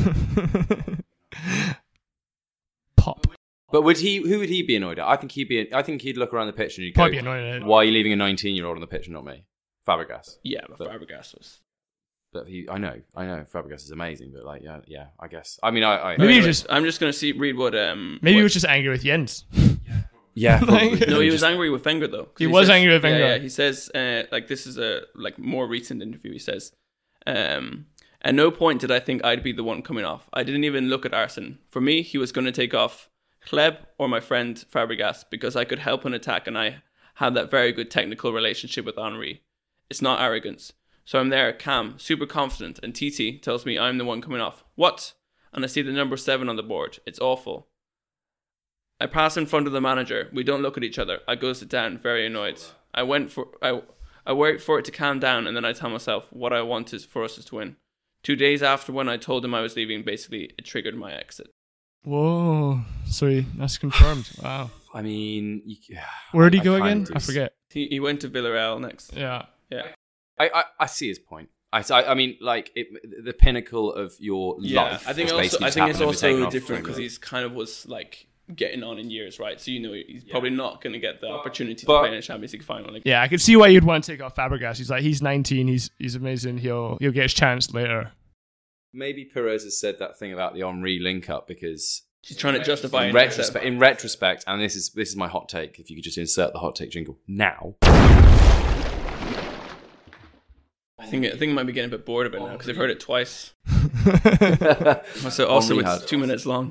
Pop. But would he? Who would he be annoyed at? I think he'd be. I think he'd look around the pitch and he'd Probably go, be annoyed at it. "Why are you leaving a nineteen-year-old on the pitch and not me?" Fabregas. yeah, but Fabregas was. But he, I know, I know, Fabregas is amazing. But like, yeah, yeah, I guess. I mean, I, I Maybe he Anyway, just I'm just gonna see read what um. maybe what, he was just angry with Jens. yeah. probably. No, he was Just- angry with Wenger though. 'cause He was says- angry with yeah, Wenger. Yeah, he says uh, like this is a like more recent interview. He says, um, At no point did I think I'd be the one coming off. I didn't even look at Arsene. For me, he was going to take off Kleb or my friend Fabregas because I could help an attack and I had that very good technical relationship with Henry. It's not arrogance. So I'm there, calm, super confident, and T T tells me I'm the one coming off. What? And I see the number seven on the board. It's awful. I pass in front of the manager. We don't look at each other. I go sit down, very annoyed. I went for I I wait for it to calm down, and then I tell myself what I want is for us is to win. Two days after when I told him I was leaving, basically it triggered my exit. Whoa! Sorry, that's confirmed. Wow. I mean, you, where did he I go kind again? of- I forget. He he went to Villarreal next. Yeah. Yeah. I, I, I see his point. I, I, I mean, like it, the pinnacle of your Yeah, life. I think is also basically I just think it's happening to be taken also off different from because it. he's kind of was like getting on in years, right? So you know he's probably not going to get the opportunity but- to play in a Champions League final. Like, Yeah, I could see why you'd want to take off Fabregas. He's like he's nineteen. He's he's amazing. He'll he'll get his chance later. Maybe Perez has said that thing about the Henry link up because he's trying to justify in it. retrospect. In retrospect, and this is this is my hot take. If you could just insert the hot take jingle now. I think I think I might be getting a bit bored of it now because I've heard it twice. also, also Henry it's had- two minutes long.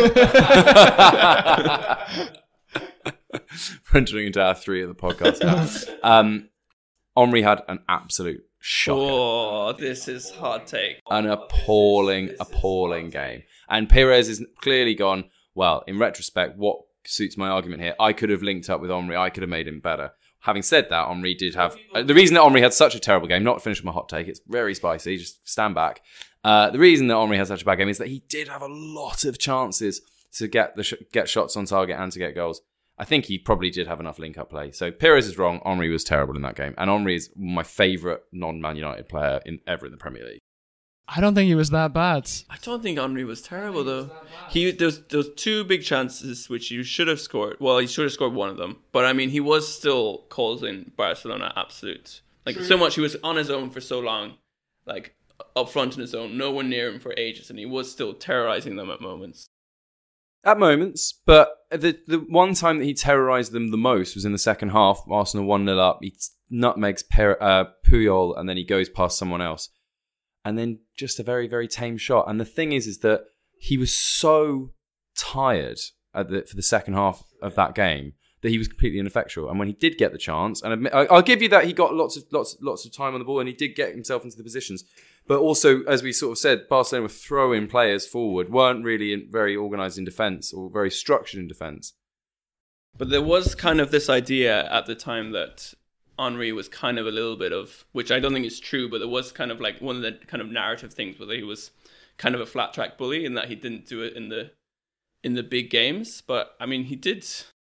We're entering into our three of the podcast now. um, Henry had an absolute shocker. Oh, this is hot take. An appalling, appalling game. And Perez is clearly gone, well, in retrospect, what suits my argument here? I could have linked up with Henry. I could have made him better. Having said that, Henry did have... Uh, the reason that Henry had such a terrible game, not to finish with my hot take, it's very spicy, just stand back. Uh, the reason that Henry had such a bad game is that he did have a lot of chances to get the sh- get shots on target and to get goals. I think he probably did have enough link-up play. So Perez is wrong. Henry was terrible in that game. And Henry is my favourite non-Man United player in ever in the Premier League. I don't think he was that bad. I don't think Henry was terrible though. He those those two big chances which you should have scored. Well, he should have scored one of them, but I mean he was still causing Barcelona absolute like True. so much. He was on his own for so long, like up front in his own, no one near him for ages, and he was still terrorizing them at moments. At moments, but the the one time that he terrorised them the most was in the second half. Arsenal one nil up. He nutmegs per, uh, Puyol, and then he goes past someone else. And then just a very, very tame shot. And the thing is, is that he was so tired at the, for the second half of that game that he was completely ineffectual. And when he did get the chance, and admit, I- I'll give you that he got lots of lots lots of time on the ball, and he did get himself into the positions. But also, as we sort of said, Barcelona were throwing players forward, weren't really in, very organised in defence or very structured in defence. But there was kind of this idea at the time that Henry was kind of a little bit of, which I don't think is true, but there was kind of like one of the kind of narrative things where he was kind of a flat track bully and that he didn't do it in the in the big games. But I mean, he did.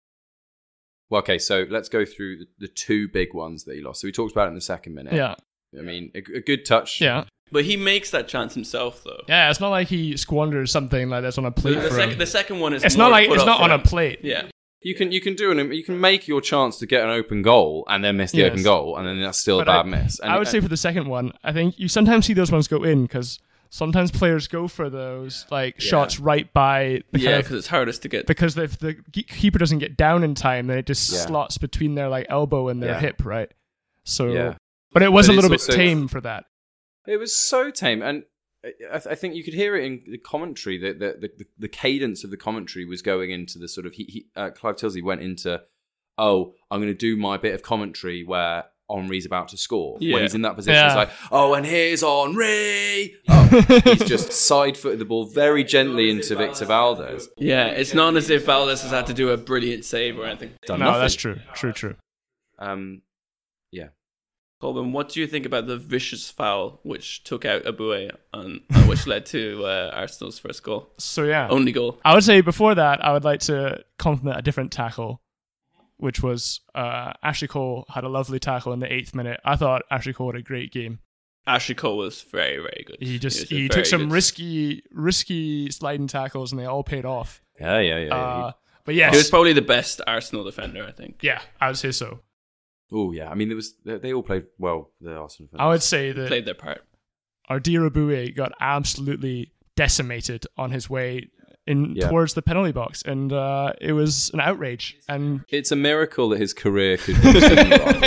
Well, okay, so let's go through the, the two big ones that he lost. So we talked about it in the second minute. Yeah. I mean, a, a good touch. Yeah. But he makes that chance himself, though. Yeah, it's not like he squanders something like that's on a plate The, for sec- him. the second one is. It's more not like put it's up not for on a him. plate. Yeah. You can you can do an you can make your chance to get an open goal and then miss the Yes. open goal, and then that's still But a bad I, miss. And, I would say for the second one, I think you sometimes see those ones go in because sometimes players go for those like Yeah. shots right by the Yeah, kind of- because it's hardest to get. because if the ge- keeper doesn't get down in time, then it just Yeah. slots between their like elbow and their Yeah. hip, right? So, Yeah. but it was But a little bit it's also- tame for that. It was so tame, and I, I think you could hear it in the commentary. The the, the the cadence of the commentary was going into the sort of he, he uh, Clive Tilsley went into, oh, I'm going to do my bit of commentary where Henry's about to score. Yeah. When he's in that position, Yeah. it's like, oh, and here's Henry. Oh, he's just side-footed the ball very gently into Victor Valdez. Yeah, it's not as if Valdez has had to do a brilliant save or anything. Done No, nothing. that's true. True, true. Um, yeah. Colin, what do you think about the vicious foul which took out Aboué and, and which led to uh, Arsenal's first goal? So yeah, Only goal. I would say before that, I would like to compliment a different tackle, which was uh, Ashley Cole had a lovely tackle in the eighth minute. I thought Ashley Cole had a great game. Ashley Cole was very, very good. He just was he, a took very some good- risky, risky sliding tackles, and they all paid off. Yeah, yeah, yeah. Uh, but yes, He was probably the best Arsenal defender, I think. yeah, I would say so. Oh, yeah. I mean, there was they, they all played well, the Arsenal fans. I would say that Played their part. Ardira Boué got absolutely decimated on his way in Yeah. towards the penalty box, and uh, it was an outrage. And It's a miracle that his career could continue after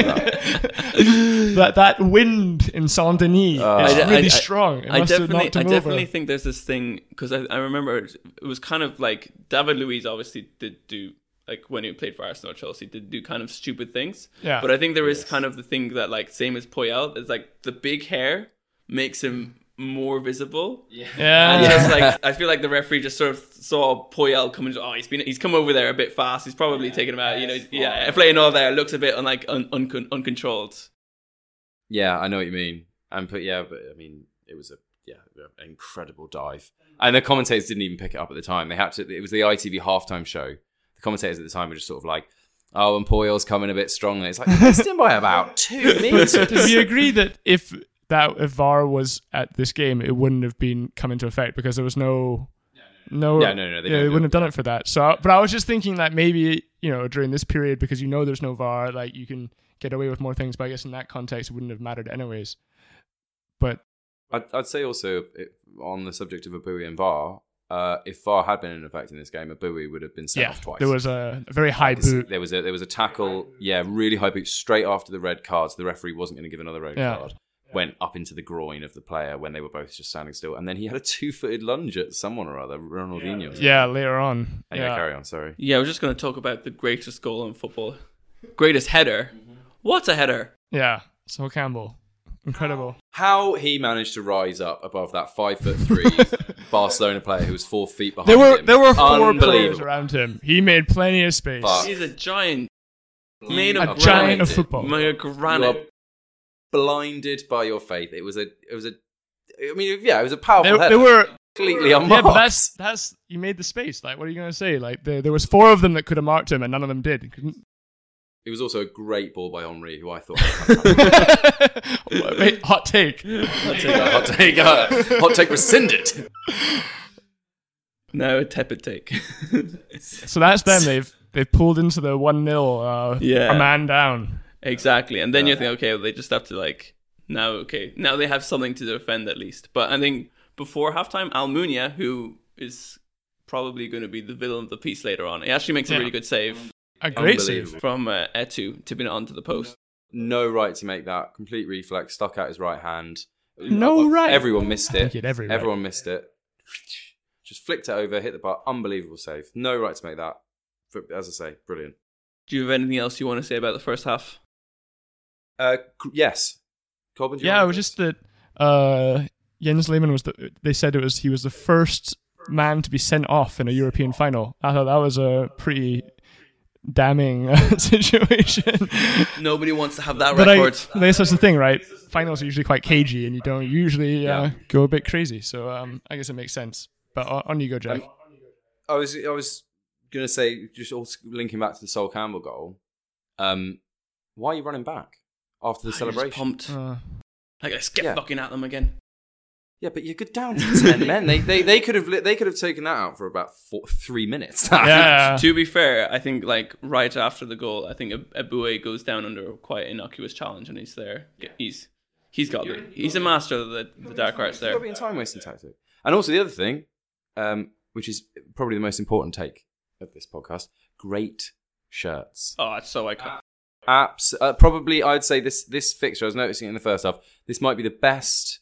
that. that that wind in Saint Denis Uh, is I- really I- strong. It I must have definitely, knocked I him definitely over. think there's this thing because I, I remember it, it was kind of like David Luiz obviously did do like when he played for Arsenal, Chelsea did do kind of stupid things. Yeah. But I think there is kind of the thing that like same as Poyal is like the big hair makes him more visible. Yeah. Yeah. And just Yeah. like I feel like the referee just sort of saw Poyal coming. Oh, he's been he's come over there a bit fast. He's probably taken him out. You know, yeah, playing all there looks a bit like un, un, uncontrolled. Yeah, I know what you mean. And but yeah, but I mean, it was a yeah, an incredible dive. And the commentators didn't even pick it up at the time. They had to. It was the I T V halftime show. The commentators at the time were just sort of like, "Oh, and Poyal's coming a bit strongly." It's like they missed him by about two meters. Do you agree that if that if V A R was at this game, it wouldn't have been come into effect because there was no, no, Yeah, no, no, they yeah, don't they do wouldn't it, have done it for that. So, but I was just thinking that maybe you know during this period because you know there's no V A R, like you can get away with more things. But I guess in that context, it wouldn't have mattered anyways. But I'd, I'd say also it, on the subject of Abui and V A R, uh, if V A R had been in effect in this game, Abui would have been sent yeah, off twice. there was a, a very high boot. There was a there was a tackle, yeah, really high boot straight after the red card. So the referee wasn't going to give another red Yeah. card. Went up into the groin of the player when they were both just standing still, and then he had a two-footed lunge at someone or other, Ronaldinho. or Yeah, something. later on. Anyway, yeah. carry on. Sorry. Yeah, we're just going to talk about the greatest goal in football, greatest header. What's a header? Yeah, Sol Campbell, incredible. How he managed to rise up above that five foot three Barcelona player who was four feet behind There were him. there were four players Unbelievable. around him. He made plenty of space. But- He's a giant, made A of giant of granite. football. Made of You are granite. blinded by your faith. It was a. It was a. I mean, yeah, it was a powerful There, header. there were completely yeah, unmarked. but that's that's you made the space. Like, what are you gonna say? Like, there, there was four of them that could have marked him, and none of them did. It was also a great ball by Henry, who I thought. Wait, hot take. Hot take. uh, hot take. Uh, hot take rescinded. No, a tepid take. So that's them. They've they've pulled into the one nil. Uh, Yeah. a man down. Exactly, and then you think, okay, well, they just have to like now. Okay, now they have something to defend at least. But I think before halftime, Almunia, who is probably going to be the villain of the piece later on, he actually makes a Yeah. really good save. A great save. Unbelievable. From uh, Etu, tipping it onto the post. No right to make that. Complete reflex. Stuck out his right hand. No right. Everyone missed I think it. he had every right. Everyone missed it. Just flicked it over, hit the bar. Unbelievable save. No right to make that. As I say, brilliant. Do you have anything else you want to say about the first half? Uh, c- yes. Colvin, do you Yeah, it want was to- just that uh, Jens Lehmann was the. They said it was he was the first man to be sent off in a European final. I thought that was a pretty damning uh, situation. Nobody wants to have that But I, record. I guess that's the thing, right? Finals are usually quite cagey, and you don't usually uh, Yeah. go a bit crazy. So um, I guess it makes sense. But on, on you go, Jack. Um, I was I was gonna say, just also linking back to the Sol Campbell goal. Um, why are you running back after the I'm just celebration? pumped. Uh, Like, let's get Yeah. fucking at them again. Yeah, but you're good down to ten men. They they they could have li- they could have taken that out for about four, three minutes. yeah. To be fair, I think like right after the goal, I think Abue goes down under a quite innocuous challenge, and he's there. He's he's got it. He's a master of the, the dark arts there. Probably in time wasting tactic. And also the other thing, um, which is probably the most important take of this podcast: great shirts. Oh, it's so iconic. Abs- uh, probably, I'd say this this fixture. I was noticing it in the first half. This might be the best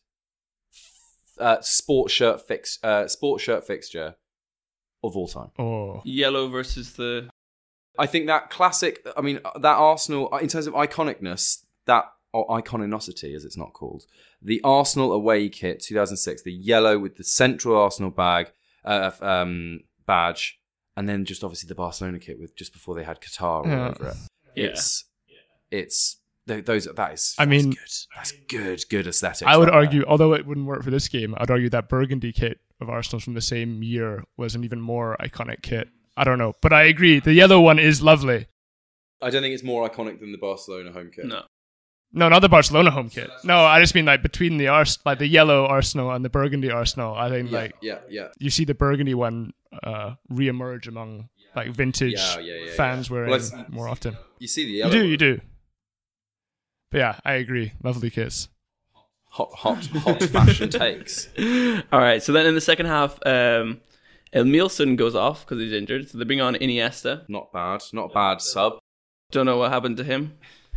uh, sport shirt fix uh, sport shirt fixture of all time. Oh, Yellow versus the. I think that classic. I mean, that Arsenal in terms of iconicness, that or iconicity as it's not called, the Arsenal away kit two thousand six, the yellow with the central Arsenal bag uh, um, badge, and then just obviously the Barcelona kit with just before they had Qatar all Yeah. over it. Yeah. It's it's th- those that is. I mean, that's good. That's good. Good aesthetics. I would right there. argue, although it wouldn't work for this game, I'd argue that burgundy kit of Arsenal's from the same year was an even more iconic kit. I don't know, but I agree. The yellow one is lovely. I don't think it's more iconic than the Barcelona home kit. No. No, not the Barcelona home kit. No, I just mean like between the Ars- like the yellow Arsenal and the burgundy Arsenal. I think Yeah, like yeah, yeah. you see the burgundy one uh, re-emerge among like vintage Yeah, yeah, yeah, fans yeah. wearing Well, it's- more often. You see the You yellow. do, one. you do. But yeah, I agree. Lovely kits. Hot, hot, hot fashion takes. All right. So then in the second half, um, Emilson goes off because he's injured, so they bring on Iniesta. Not bad, not bad sub. Don't know what happened to him.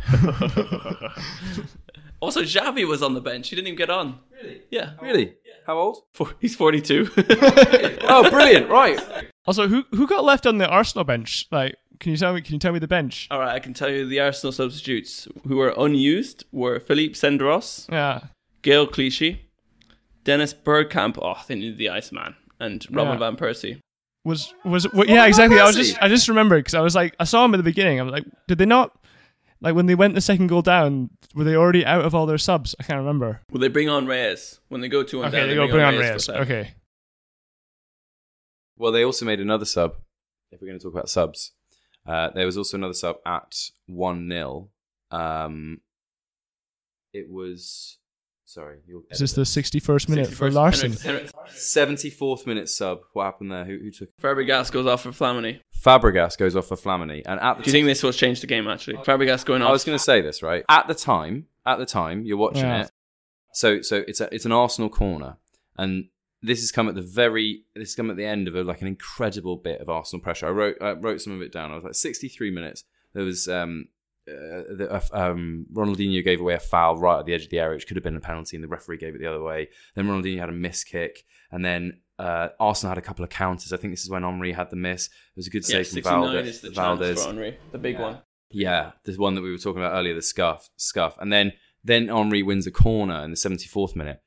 Also, Xavi was on the bench. He didn't even get on. Really? Yeah. Really? How old? For, he's forty-two. Oh, brilliant! Right. Also, who who got left on the Arsenal bench? Like, can you tell me? Can you tell me the bench? All right, I can tell you the Arsenal substitutes who were unused were Philippe Senderos, Yeah. Gail Clichy, Dennis Bergkamp. Oh, they needed the Iceman, and Robin Yeah. van Persie. Was was well, yeah, exactly. I was just I just remembered because I was like I saw him at the beginning. I was like, did they not? Like when they went the second goal down, were they already out of all their subs? I can't remember. Well, they bring on Reyes when they go two one Okay, down. they go bring on Reyes. for Okay. Well, they also made another sub. If we're going to talk about subs, uh, there was also another sub at one nil. Um, it was sorry. You'll Is this the sixty-first minute for sixty-first Larson? Henrik- seventy-fourth minute sub. What happened there? Who, who took? Fabregas goes off for Flamini. Fabregas goes off for Flamini, and at the Do you think this will change the game? Actually, Fabregas going off. I was going to say this right at the time. At the time, you're watching Yeah. it. So, so it's a, it's an Arsenal corner, and this has come at the very. This has come at the end of a, like an incredible bit of Arsenal pressure. I wrote I wrote some of it down. I was like sixty-three minutes. There was um, uh, the, uh, um, Ronaldinho gave away a foul right at the edge of the area, which could have been a penalty, and the referee gave it the other way. Then Ronaldinho had a miss kick, and then uh, Arsenal had a couple of counters. I think this is when Henry had the miss. It was a good Yeah, save from sixty-nine Valdez. is the chance Valdez. for Henry, the big one. Yeah, the one that we were talking about earlier, the scuff, scuff, and then then Henry wins a corner in the seventy-fourth minute.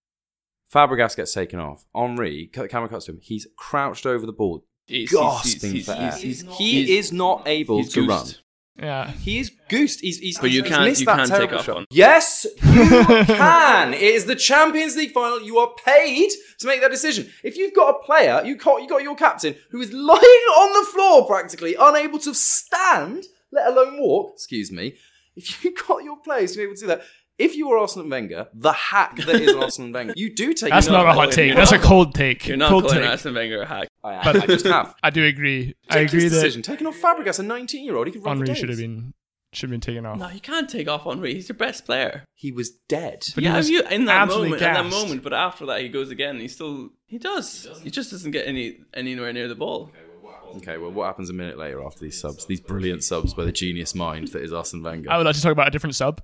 Fabregas gets taken off. Henry, the camera cuts to him. He's crouched over the ball, He's- gasping he's- for he's- air. he's- he's- he he's- is not able he's to goosed. run. Yeah. He is goosed. He's, he's, But you he's can't- missed you that can take terrible off shot. one. Yes, you can. It is the Champions League final. You are paid to make that decision. If you've got a player, you got, you got your captain who is lying on the floor practically, unable to stand, let alone walk. Excuse me. If you've got your players to be able to do that, if you were Arsene Wenger, the hack that is Arsene Wenger, you do take. That's not a hot take. That's a cold take. You're not cold calling take. Arsene Wenger a hack. I, I, But I just have. I do agree. I Take agree his that decision. Taking off Fabregas, a nineteen-year-old, he could run for Henry days. should have been should have been taken off. No, you can't take off Henry. He's your best player. He was dead. But he yeah, was you, in that absolutely moment, in that gassed. moment. But after that, he goes again. He still he does. He just doesn't get any anywhere near the ball. Okay, well, what happens a minute later after these subs? These brilliant subs by the genius mind that is Arsene Wenger. I would like to talk about a different sub.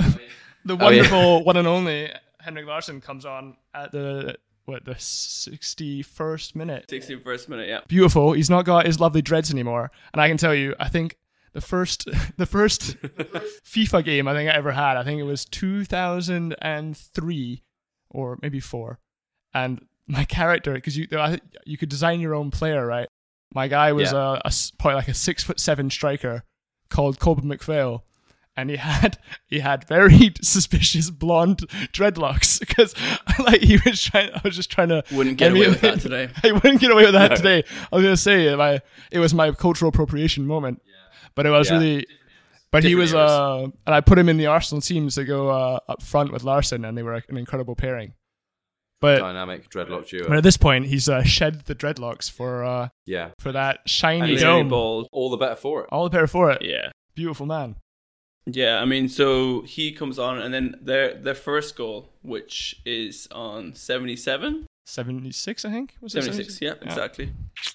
The Oh, yeah. wonderful one and only Henrik Larsson comes on at the what the sixty-first minute. sixty-first minute, yeah. Beautiful. He's not got his lovely dreads anymore, and I can tell you, I think the first the first FIFA game I think I ever had, I think it was two thousand three or maybe four, and my character, because you I, you could design your own player, right? My guy was Yeah. a, a s- probably like a six foot seven striker called Colby McPhail. And he had he had very suspicious blonde dreadlocks because like he was trying. I was just trying to Wouldn't get away with that today. I wouldn't get away with that No. today. I was gonna say my it was my cultural appropriation moment, but it was Yeah. really. But he Different was, eras. uh, and I put him in the Arsenal teams to go uh, up front with Larson, and they were an incredible pairing. But Dynamic dreadlock duo. but at this point, he's uh, shed the dreadlocks for uh, Yeah. for that shiny And dome. ball. All the better for it. All the better for it. Yeah. Beautiful man. Yeah, I mean, so he comes on, and then their their first goal, which is on seventy-seven, seventy-six, I think. Was it seventy-six, yeah, exactly.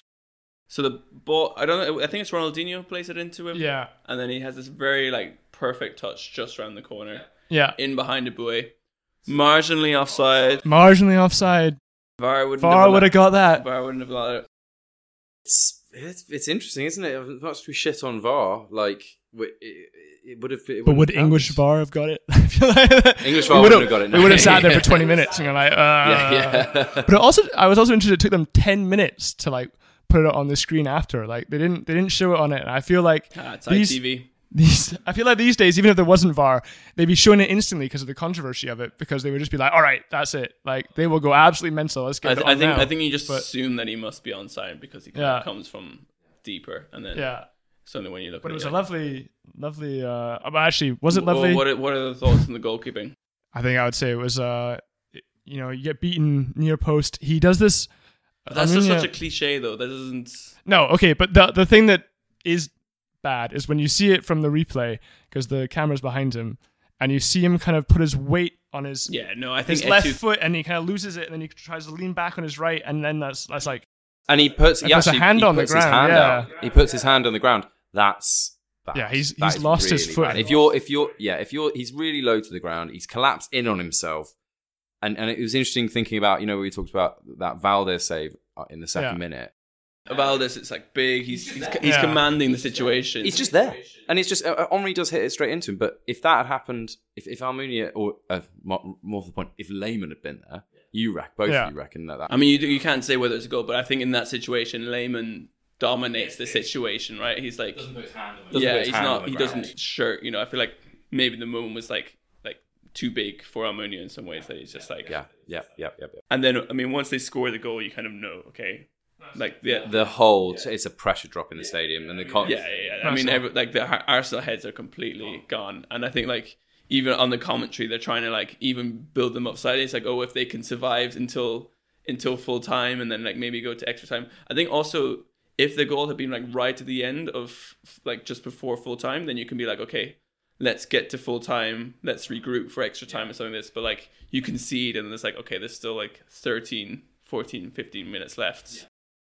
So the ball, I don't know, I think it's Ronaldinho plays it into him. Yeah. And then he has this very like perfect touch just around the corner. Yeah. In behind the buoy, marginally offside. Marginally offside. V A R wouldn't. V A R would have got that. V A R wouldn't have allowed it. It's, it's it's interesting, isn't it? As much as we shit on V A R, like it, it, it would have. It But would wouldn't have English counted. V A R have got it? I feel like English we V A R would've- wouldn't have got it, no. We would have sat there for twenty minutes and you're like, uh. Yeah, yeah. But it also, I was also interested. It took them ten minutes to like put it on the screen after. Like they didn't, they didn't show it on it. And I feel like Ah, it's these, I T V. These, I feel like these days, even if there wasn't V A R, they'd be showing it instantly because of the controversy of it. Because they would just be like, "All right, that's it." Like they will go absolutely mental. Let's get I, it th- on I think now. I think you just But- assume that he must be onside because he kind Yeah. of comes from deeper, and then Yeah. suddenly when you look But at it was yeah. a lovely, lovely. Uh, but actually, was it Well, lovely? what are, what are the thoughts on the goalkeeping? I think I would say it was. Uh, you know, you get beaten near post. He does this. But that's I mean, just yeah. such a cliche, though. That doesn't. No, okay, but the the thing that is bad is when you see it from the replay because the camera's behind him, and you see him kind of put his weight on his Yeah, no, I think his left Etu- foot, and he kind of loses it, and then he tries to lean back on his right, and then that's that's like And he puts, he He puts a actually hand he on the puts his ground, hand yeah. out. He puts his hand on the ground. That's bad. Yeah, he's- That he's is lost his really foot. bad. If you're, if you're, yeah, if you're, he's really low to the ground. He's collapsed in on himself, and and it was interesting thinking about, you know, we talked about that Valdez save in the second Yeah. minute. Valdez, it's like big. He's he's, he's Yeah. commanding the situation. He's just there, and it's just uh, Henry does hit it straight into him. But if that had happened, if if Almunia or uh, more, more to the point, if Lehman had been there, you reckon both Yeah. of you reckon that. that I mean, you you can't say whether it's a goal, but I think in that situation, Lehman dominates the situation, right? He's like, Doesn't put his hand on the- doesn't yeah, put his he's hand not. on the He ground. doesn't shirt. You know, I feel like maybe the moment was like like too big for Almunia in some ways. That he's just like, yeah, yeah, yeah, yeah. yeah. And then I mean, once they score the goal, you kind of know, okay, like the The whole it's a pressure drop in the stadium, and the con- yeah, yeah, yeah. I mean, every, like the Ar- Arsenal heads are completely gone, and I think like even on the commentary, they're trying to like even build them up slightly. It's like, oh, if they can survive until until full time, and then like maybe go to extra time. I think also if the goal had been like right at the end of like just before full time, then you can be like, okay, let's get to full time, let's regroup for extra time or something like this. But like you concede, and it's like, okay, there's still like thirteen, fourteen, fifteen minutes left.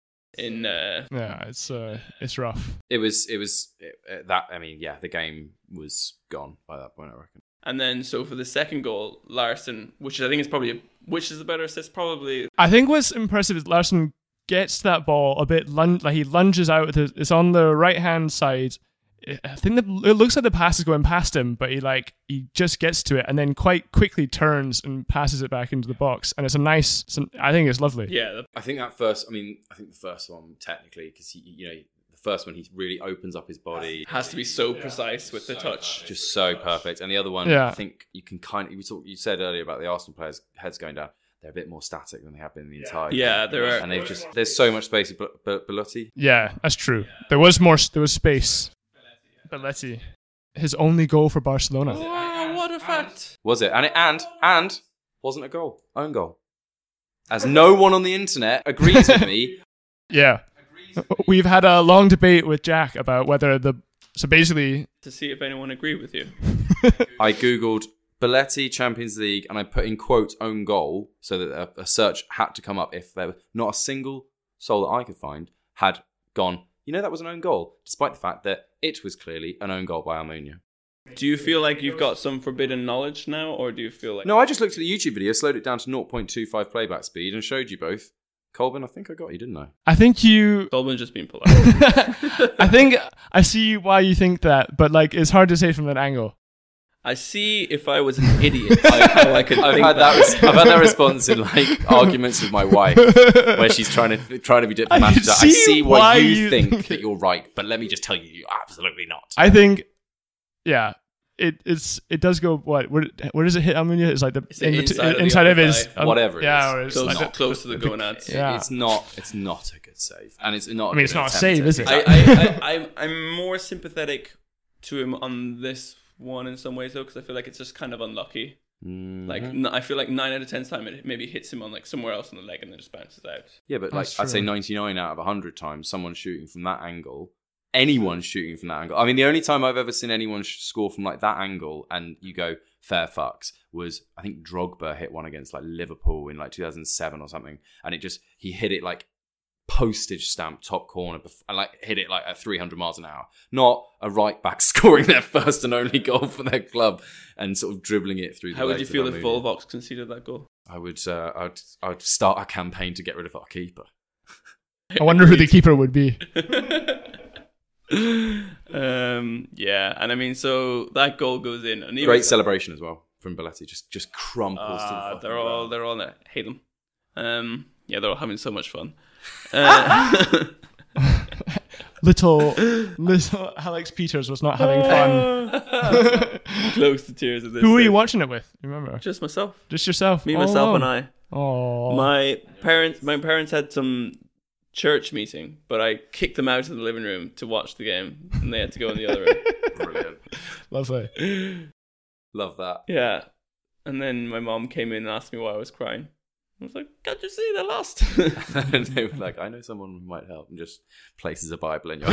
In uh, Yeah, it's uh, it's rough. It was, it was it, uh, that. I mean, yeah, the game was gone by that point, I reckon. And then, so for the second goal, Larson, which I think is probably, a, which is the better assist, probably. I think what's impressive is Larson gets that ball a bit, lung- like he lunges out. With his, it's on the right hand side. I think the, it looks like the pass is going past him, but he like he just gets to it and then quite quickly turns and passes it back into the box. And it's a nice. It's an, I think it's lovely. Yeah, I think that first. I mean, I think the first one technically, because you know, the first one he really opens up his body. Has to be so precise with the touch, just so perfect. And the other one, Yeah. I think you can kind of. You talk, you said earlier about the Arsenal players' heads going down. They're a bit more static than they have been in the entire. Yeah, game. there are- and they've just. There's so much space. But Belotti. Yeah, that's true. There was more. There was space. Belletti, his only goal for Barcelona. Oh, what a fact! Was it? And it and and wasn't a goal, own goal. As no one on the internet agrees with me. Yeah, we've had a long debate with Jack about whether the. So basically, To see if anyone agreed with you. I googled Belletti Champions League and I put in quotes own goal so that a, a search had to come up if there was not a single soul that I could find had gone, you know, that was an own goal, despite the fact that it was clearly an own goal by Almunia. Do you feel like you've got some forbidden knowledge now, or do you feel like No, I just looked at the YouTube video, slowed it down to zero point two five playback speed and showed you both. Colvin, I think I got you, didn't I? I think you. Colvin's just being polite. I think I see why you think that, but like it's hard to say from that angle. I see if I was an idiot, I, how I could I've think had that. that. res- I've had that response in like arguments with my wife, where she's trying to trying to be diplomatic. I I see see why, why you, you think think that you're right, but let me just tell you, you're absolutely not. I think, yeah, it it's it does go what where, where does it hit Almunia? It's like the, It's the in the inside t- of the inside of upper his thigh. um, Whatever it yeah, is. or it's Close, like close to the gonads. Yeah. It's not. It's not a good save, and it's not. I mean, it's good not a attempt save, is it? I, I, I, I'm, I'm more sympathetic to him on this one in some ways, though, because I feel like it's just kind of unlucky. Mhm. Like, n- I feel like nine out of ten time it maybe hits him on like somewhere else on the leg and then just bounces out. Yeah, but like That's I'd say true. ninety-nine out of one hundred times, someone shooting from that angle, anyone shooting from that angle. I mean, the only time I've ever seen anyone sh- score from like that angle, and you go fair fucks, was I think Drogba hit one against like Liverpool in like two thousand seven or something, and it just he hit it like postage stamp top corner bef- and like hit it like at three hundred miles an hour. Not a right back scoring their first and only goal for their club and sort of dribbling it through. The How would you legs of feel if Almunia. Volvox conceded that goal? I would. Uh, I'd. I'd start a campaign to get rid of our keeper. I wonder who the keeper would be. um, yeah, and I mean, so that goal goes in, and even Great celebration as well from Belletti. Just just crumples to the Uh, fucking they're all ground. they're all I hate them. Um, yeah, they're all having so much fun. Uh, Little little Alex Peters was not having fun. Close to tears at this. Who were you stage. watching it with? Remember? Just myself. Just yourself. Me, all myself, alone. and I. Oh, My parents, my parents had some church meeting, but I kicked them out of the living room to watch the game, and they had to go in the other room. Brilliant. lovely. Love that. Yeah, and then my mom came in and asked me why I was crying. I was like, "Can't you see they lost?" And they were like, I know someone who might help, and just places a Bible in your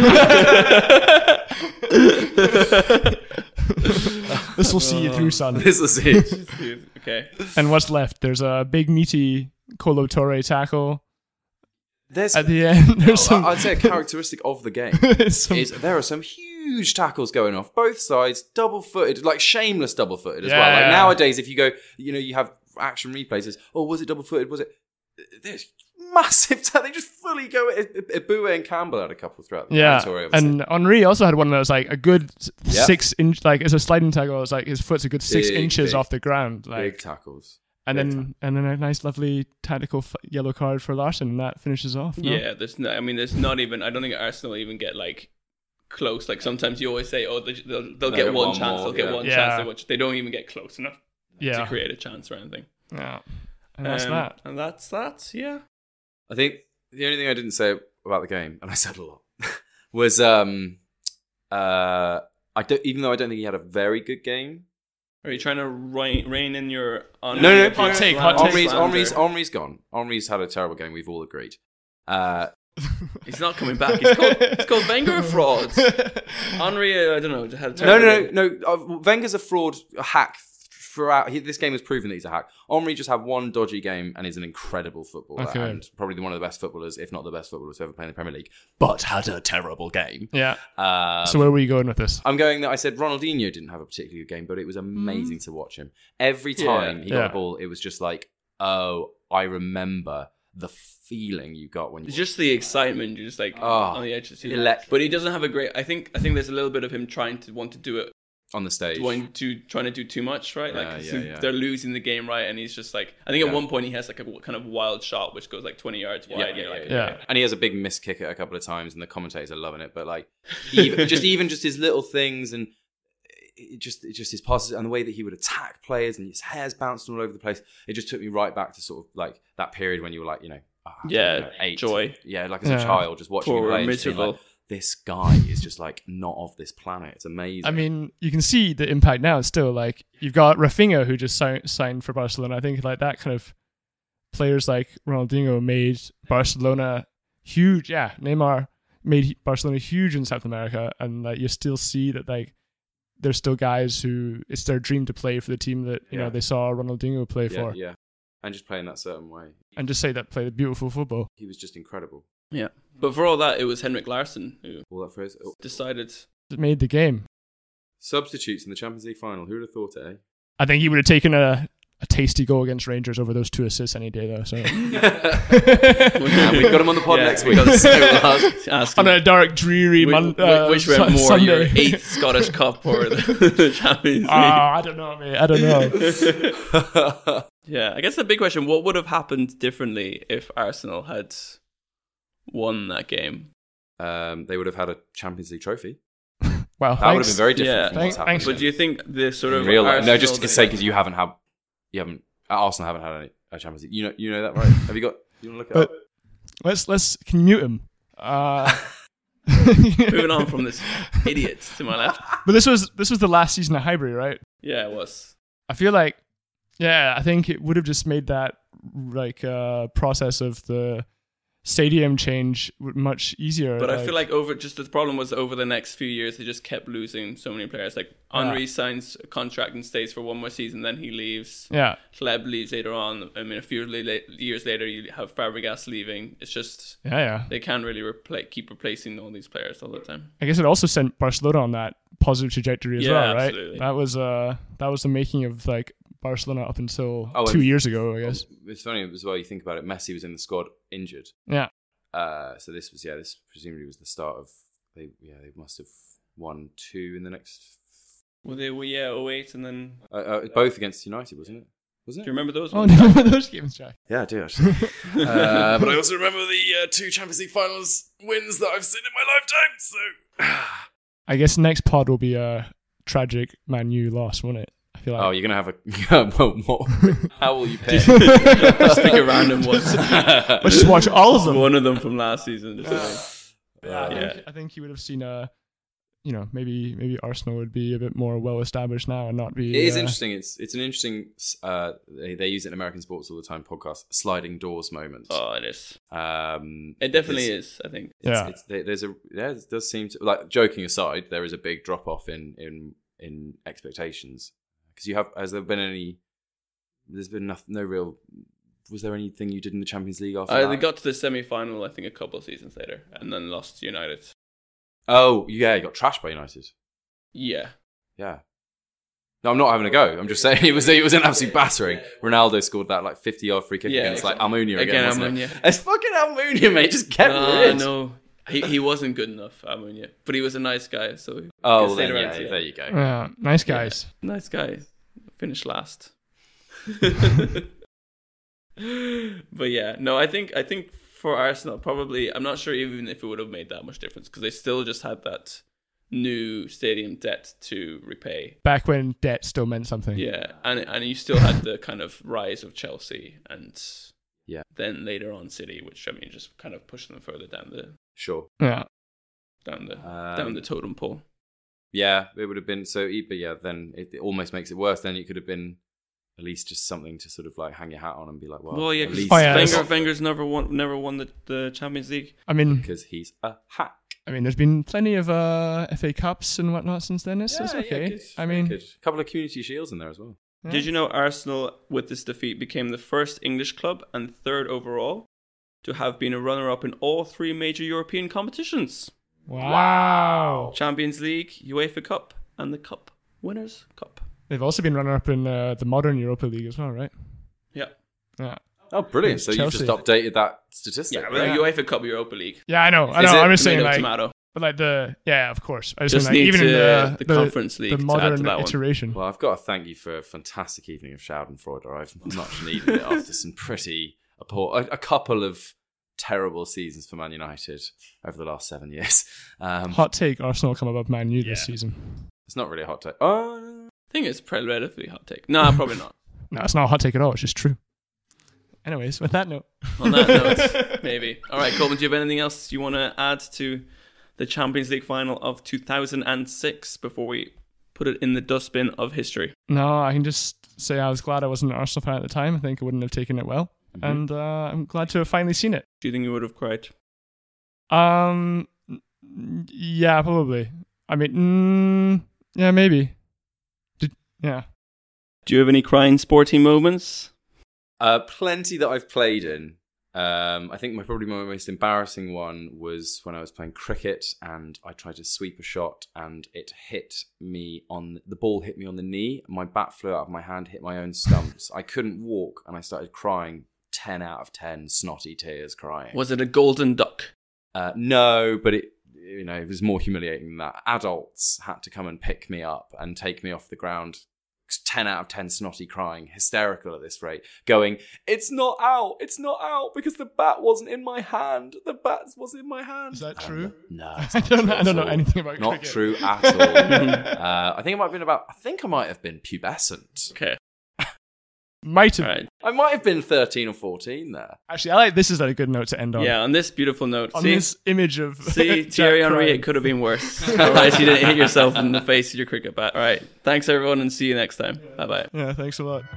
This will see you through, son. This will see you. Okay. And what's left? There's a big meaty Colo Torre tackle. There's, at the end. There's some... I'd say a characteristic of the game some... is there are some huge tackles going off both sides, double-footed, like shameless double-footed as yeah, well. Like yeah. nowadays, if you go, you know, you have action replays. It's, oh, was it double-footed? Was it? There's massive. T- they just fully go. Eboué and Campbell had a couple throughout the yeah, game. and Henry also had one that was like a good yep. six inch. Like it's a sliding tackle. It's like his foot's a good six big, inches big, off the ground. Like, big tackles. And big then tackles. and then a nice, lovely tactical f- yellow card for Larson, and that finishes off. No? Yeah, there's no. I mean, there's not even. I don't think Arsenal even get like close. Like sometimes you always say, oh, they, they'll they'll get one, one chance. More, they'll yeah. get one yeah. chance. Which they don't even get close enough yeah. to create a chance or anything. Yeah, and that's um, that. And that's that. Yeah. I think the only thing I didn't say about the game, and I said a lot, was um, uh, I don't. Even though I don't think he had a very good game. Are you trying to rein, rein in your on no, no, no, hot take? Hot take. Henry's, Henry's, Henry's gone. Henry's had a terrible game. We've all agreed. Uh, He's not coming back. He's called, it's called Wenger a fraud. Henry, uh, I don't know. Had a no, no, game. no, no. Uh, Wenger's a fraud, a hack throughout. He, this game has proven that he's a hack. Henry just had one dodgy game and is an incredible footballer okay. and probably one of the best footballers, if not the best footballer to ever play in the Premier League. But had a terrible game. Yeah. Um, so where were you going with this? I'm going that I said Ronaldinho didn't have a particularly good game, but it was amazing mm. to watch him. Every time yeah. he got yeah. the ball, it was just like, oh, I remember the feeling you got when you just the excitement. You're just like oh, on the edge of the seat. Elect- but he doesn't have a great. I think. I think there's a little bit of him trying to want to do it on the stage, wanting to trying to do too much, right? Yeah, like yeah, yeah. they're losing the game, right? And he's just like, I think at yeah. one point he has like a kind of wild shot which goes like twenty yards wide. Yeah, and yeah, like, yeah, yeah. And he has a big miss kick at a couple of times, and the commentators are loving it. But like, even, just even just his little things and. It just, it just his passes and the way that he would attack players and his hair's bouncing all over the place. It just took me right back to sort of like that period when you were like, you know, oh, yeah, know, eight, joy, yeah, like as yeah. a child, just watching Poor him play. And miserable. like, this guy is just like not of this planet. It's amazing. I mean, you can see the impact now. Still, like you've got Rafinha who just signed, signed for Barcelona. I think like that kind of players like Ronaldinho made Barcelona huge. Yeah, Neymar made Barcelona huge in South America, and like you still see that like. There's still guys who it's their dream to play for the team that you yeah. know they saw Ronaldinho play yeah, for, yeah, and just playing that certain way, and just say that played beautiful football. He was just incredible. Yeah, but for all that, it was Henrik Larsson who all that phrase oh. decided it made the game. Substitutes in the Champions League final. Who would have thought it? Eh? I think he would have taken a, a tasty goal against Rangers over those two assists any day, though. So and we've got him on the pod yeah, next week. So on a dark, dreary Monday. Uh, which went more, Sunday. your eighth Scottish Cup or the, the Champions League? Oh, I don't know, mate. I don't know. Yeah, I guess the big question: what would have happened differently if Arsenal had won that game? Um, they would have had a Champions League trophy. Well, that thanks. would have been very different. Yeah, from what's thanks. happened. But do you think the sort of in real life? Arsenal No, just to say because you haven't had, you haven't. Arsenal haven't had any a Champions League. You know, you know that, right? Have you got? You want to look it but up? Let's let's can you mute him? Uh, Moving on from this idiot to my left. But this was this was the last season of Highbury, right? Yeah, it was. I feel like, yeah, I think it would have just made that like uh, process of the stadium change much easier. But like, I feel like over just the problem was over the next few years they just kept losing so many players. Like Henry yeah. signs a contract and stays for one more season, then he leaves. Yeah, Hleb leaves later on. I mean, a few years later you have Fabregas leaving. It's just yeah, yeah. They can't really repla- keep replacing all these players all the time. I guess it also sent Barcelona on that positive trajectory as yeah, well, right? Absolutely. That was uh that was the making of like Barcelona up until oh, two years ago, I guess. It's funny as well. You think about it. Messi was in the squad injured. Yeah. Uh, so this was yeah. This presumably was the start of they yeah they must have won two in the next. Well, they were yeah oh eight and then uh, uh, both against United, wasn't it? Wasn't it? Do you remember those? Oh, ones? do you remember those games, Jack? Yeah, I do actually. uh, but I also remember the uh, two Champions League finals wins that I've seen in my lifetime. So I guess next pod will be a tragic Man U loss, won't it? I feel like. Oh, you're gonna have a. Yeah, well, what? How will you pay? Just pick a random one. Let's just watch all of them. One of them from last season. Just uh, yeah, I think, yeah. I think you would have seen a. You know, maybe maybe Arsenal would be a bit more well established now and not be. It is uh, interesting. It's it's an interesting. Uh, they they use it in American sports all the time. Podcast sliding doors moment. Oh, it is. Um, it definitely is. I think. It's, yeah. It's, there's a yeah. It does seem to like joking aside. There is a big drop off in in in expectations because you have has there been any? There's been no, no real was there anything you did in the Champions League after Uh, that? they got to the semi-final, I think, a couple of seasons later, and then lost to United. Oh, yeah, you got trashed by United. Yeah. Yeah. No, I'm not having a go. I'm just saying it was it was an absolute battering. Ronaldo scored that like fifty-yard free kick Yeah, against like exactly. Almunia again, Again, wasn't Almunia. it? It's fucking Almunia, mate. Just get No, rid. no. He he wasn't good enough, Almunia. But he was a nice guy, so... he Oh, stayed then, around yeah, to the there end. you go. Yeah, nice guys. Yeah, nice guy. Finished last. But yeah, no, I think I think for Arsenal, probably, I'm not sure even if it would have made that much difference, because they still just had that new stadium debt to repay. Back when debt still meant something. Yeah, and and you still had the kind of rise of Chelsea, and yeah, then later on City, which I mean just kind of pushed them further down the Sure. Yeah. down the Um, down the totem pole. Yeah, it would have been so. But yeah, then it, it almost makes it worse. Then it could have been at least just something to sort of like hang your hat on and be like, well, Well, yeah, at because least Oh, yeah, Wenger, that's- Wenger's never won never won the, the Champions League. I mean, because he's a hack. I mean, there's been plenty of uh, F A Cups and whatnot since then. It's, it's Yeah, yeah, okay. good, I very mean, good. A couple of community shields in there as well. Yeah. Did you know Arsenal, with this defeat, became the first English club and third overall to have been a runner-up in all three major European competitions? wow. Champions League, UEFA Cup, and the Cup Winners' Cup. They've also been runner-up in uh, the modern Europa League as well, right? Yeah. Yeah. Oh, brilliant! It's So you've just Chelsea. updated that statistic. Yeah, well, UEFA Cup, Europa League. Yeah, I know. I Is know. it I'm just saying, tomato, like, tomato? but like the yeah, of course. I was Just saying, like, need even in to- the, the Conference League the to add modern to that one. iteration. Well, I've got to thank you for a fantastic evening of Schadenfreude. I've much needed it after some pretty appall- a, a couple of terrible seasons for Man United over the last seven years. Um, Hot take: Arsenal come above Man U this season. It's not really a hot take. Oh, I think it's probably relatively hot take. No, probably not. No, it's not a hot take at all. It's just true. Anyways, with that note. On that note, maybe. All right, Colin, do you have anything else you want to add to the Champions League final of two thousand six before we put it in the dustbin of history? No, I can just say I was glad I wasn't an Arsenal fan at the time. I think I wouldn't have taken it well. Mhm. And uh, I'm glad to have finally seen it. Do you think you would have cried? Um, n- yeah, probably. I mean, mm, yeah, maybe. Did, yeah. Do you have any crying sporting moments? Uh, plenty that I've played in. Um, I think my probably my most embarrassing one was when I was playing cricket and I tried to sweep a shot and it hit me on the ball hit me on the knee. My bat flew out of my hand, hit my own stumps. I couldn't walk and I started crying. Ten out of ten, snotty tears, crying. Was it a golden duck? Uh, no, but it you know it was more humiliating than that. Adults had to come and pick me up and take me off the ground. ten out of ten snotty crying, hysterical at this rate, going, it's not out, it's not out, because the bat wasn't in my hand. The bat was in my hand. Is that true? No, I don't, know, I don't know all. anything about Not cricket. true at all. uh, I think it might have been about, I think I might have been pubescent. Okay. Might have. Right. I might have been thirteen or fourteen there. Actually, I like this is a good note to end on. Yeah, on this beautiful note. On see, this image of see Jack Thierry Henry, crying. it could have been worse. All right, you didn't hit yourself in the face with your cricket bat. All right, thanks everyone, and see you next time. Bye bye. Yeah, thanks a lot.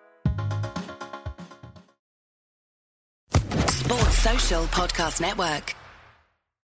Sports Social Podcast Network.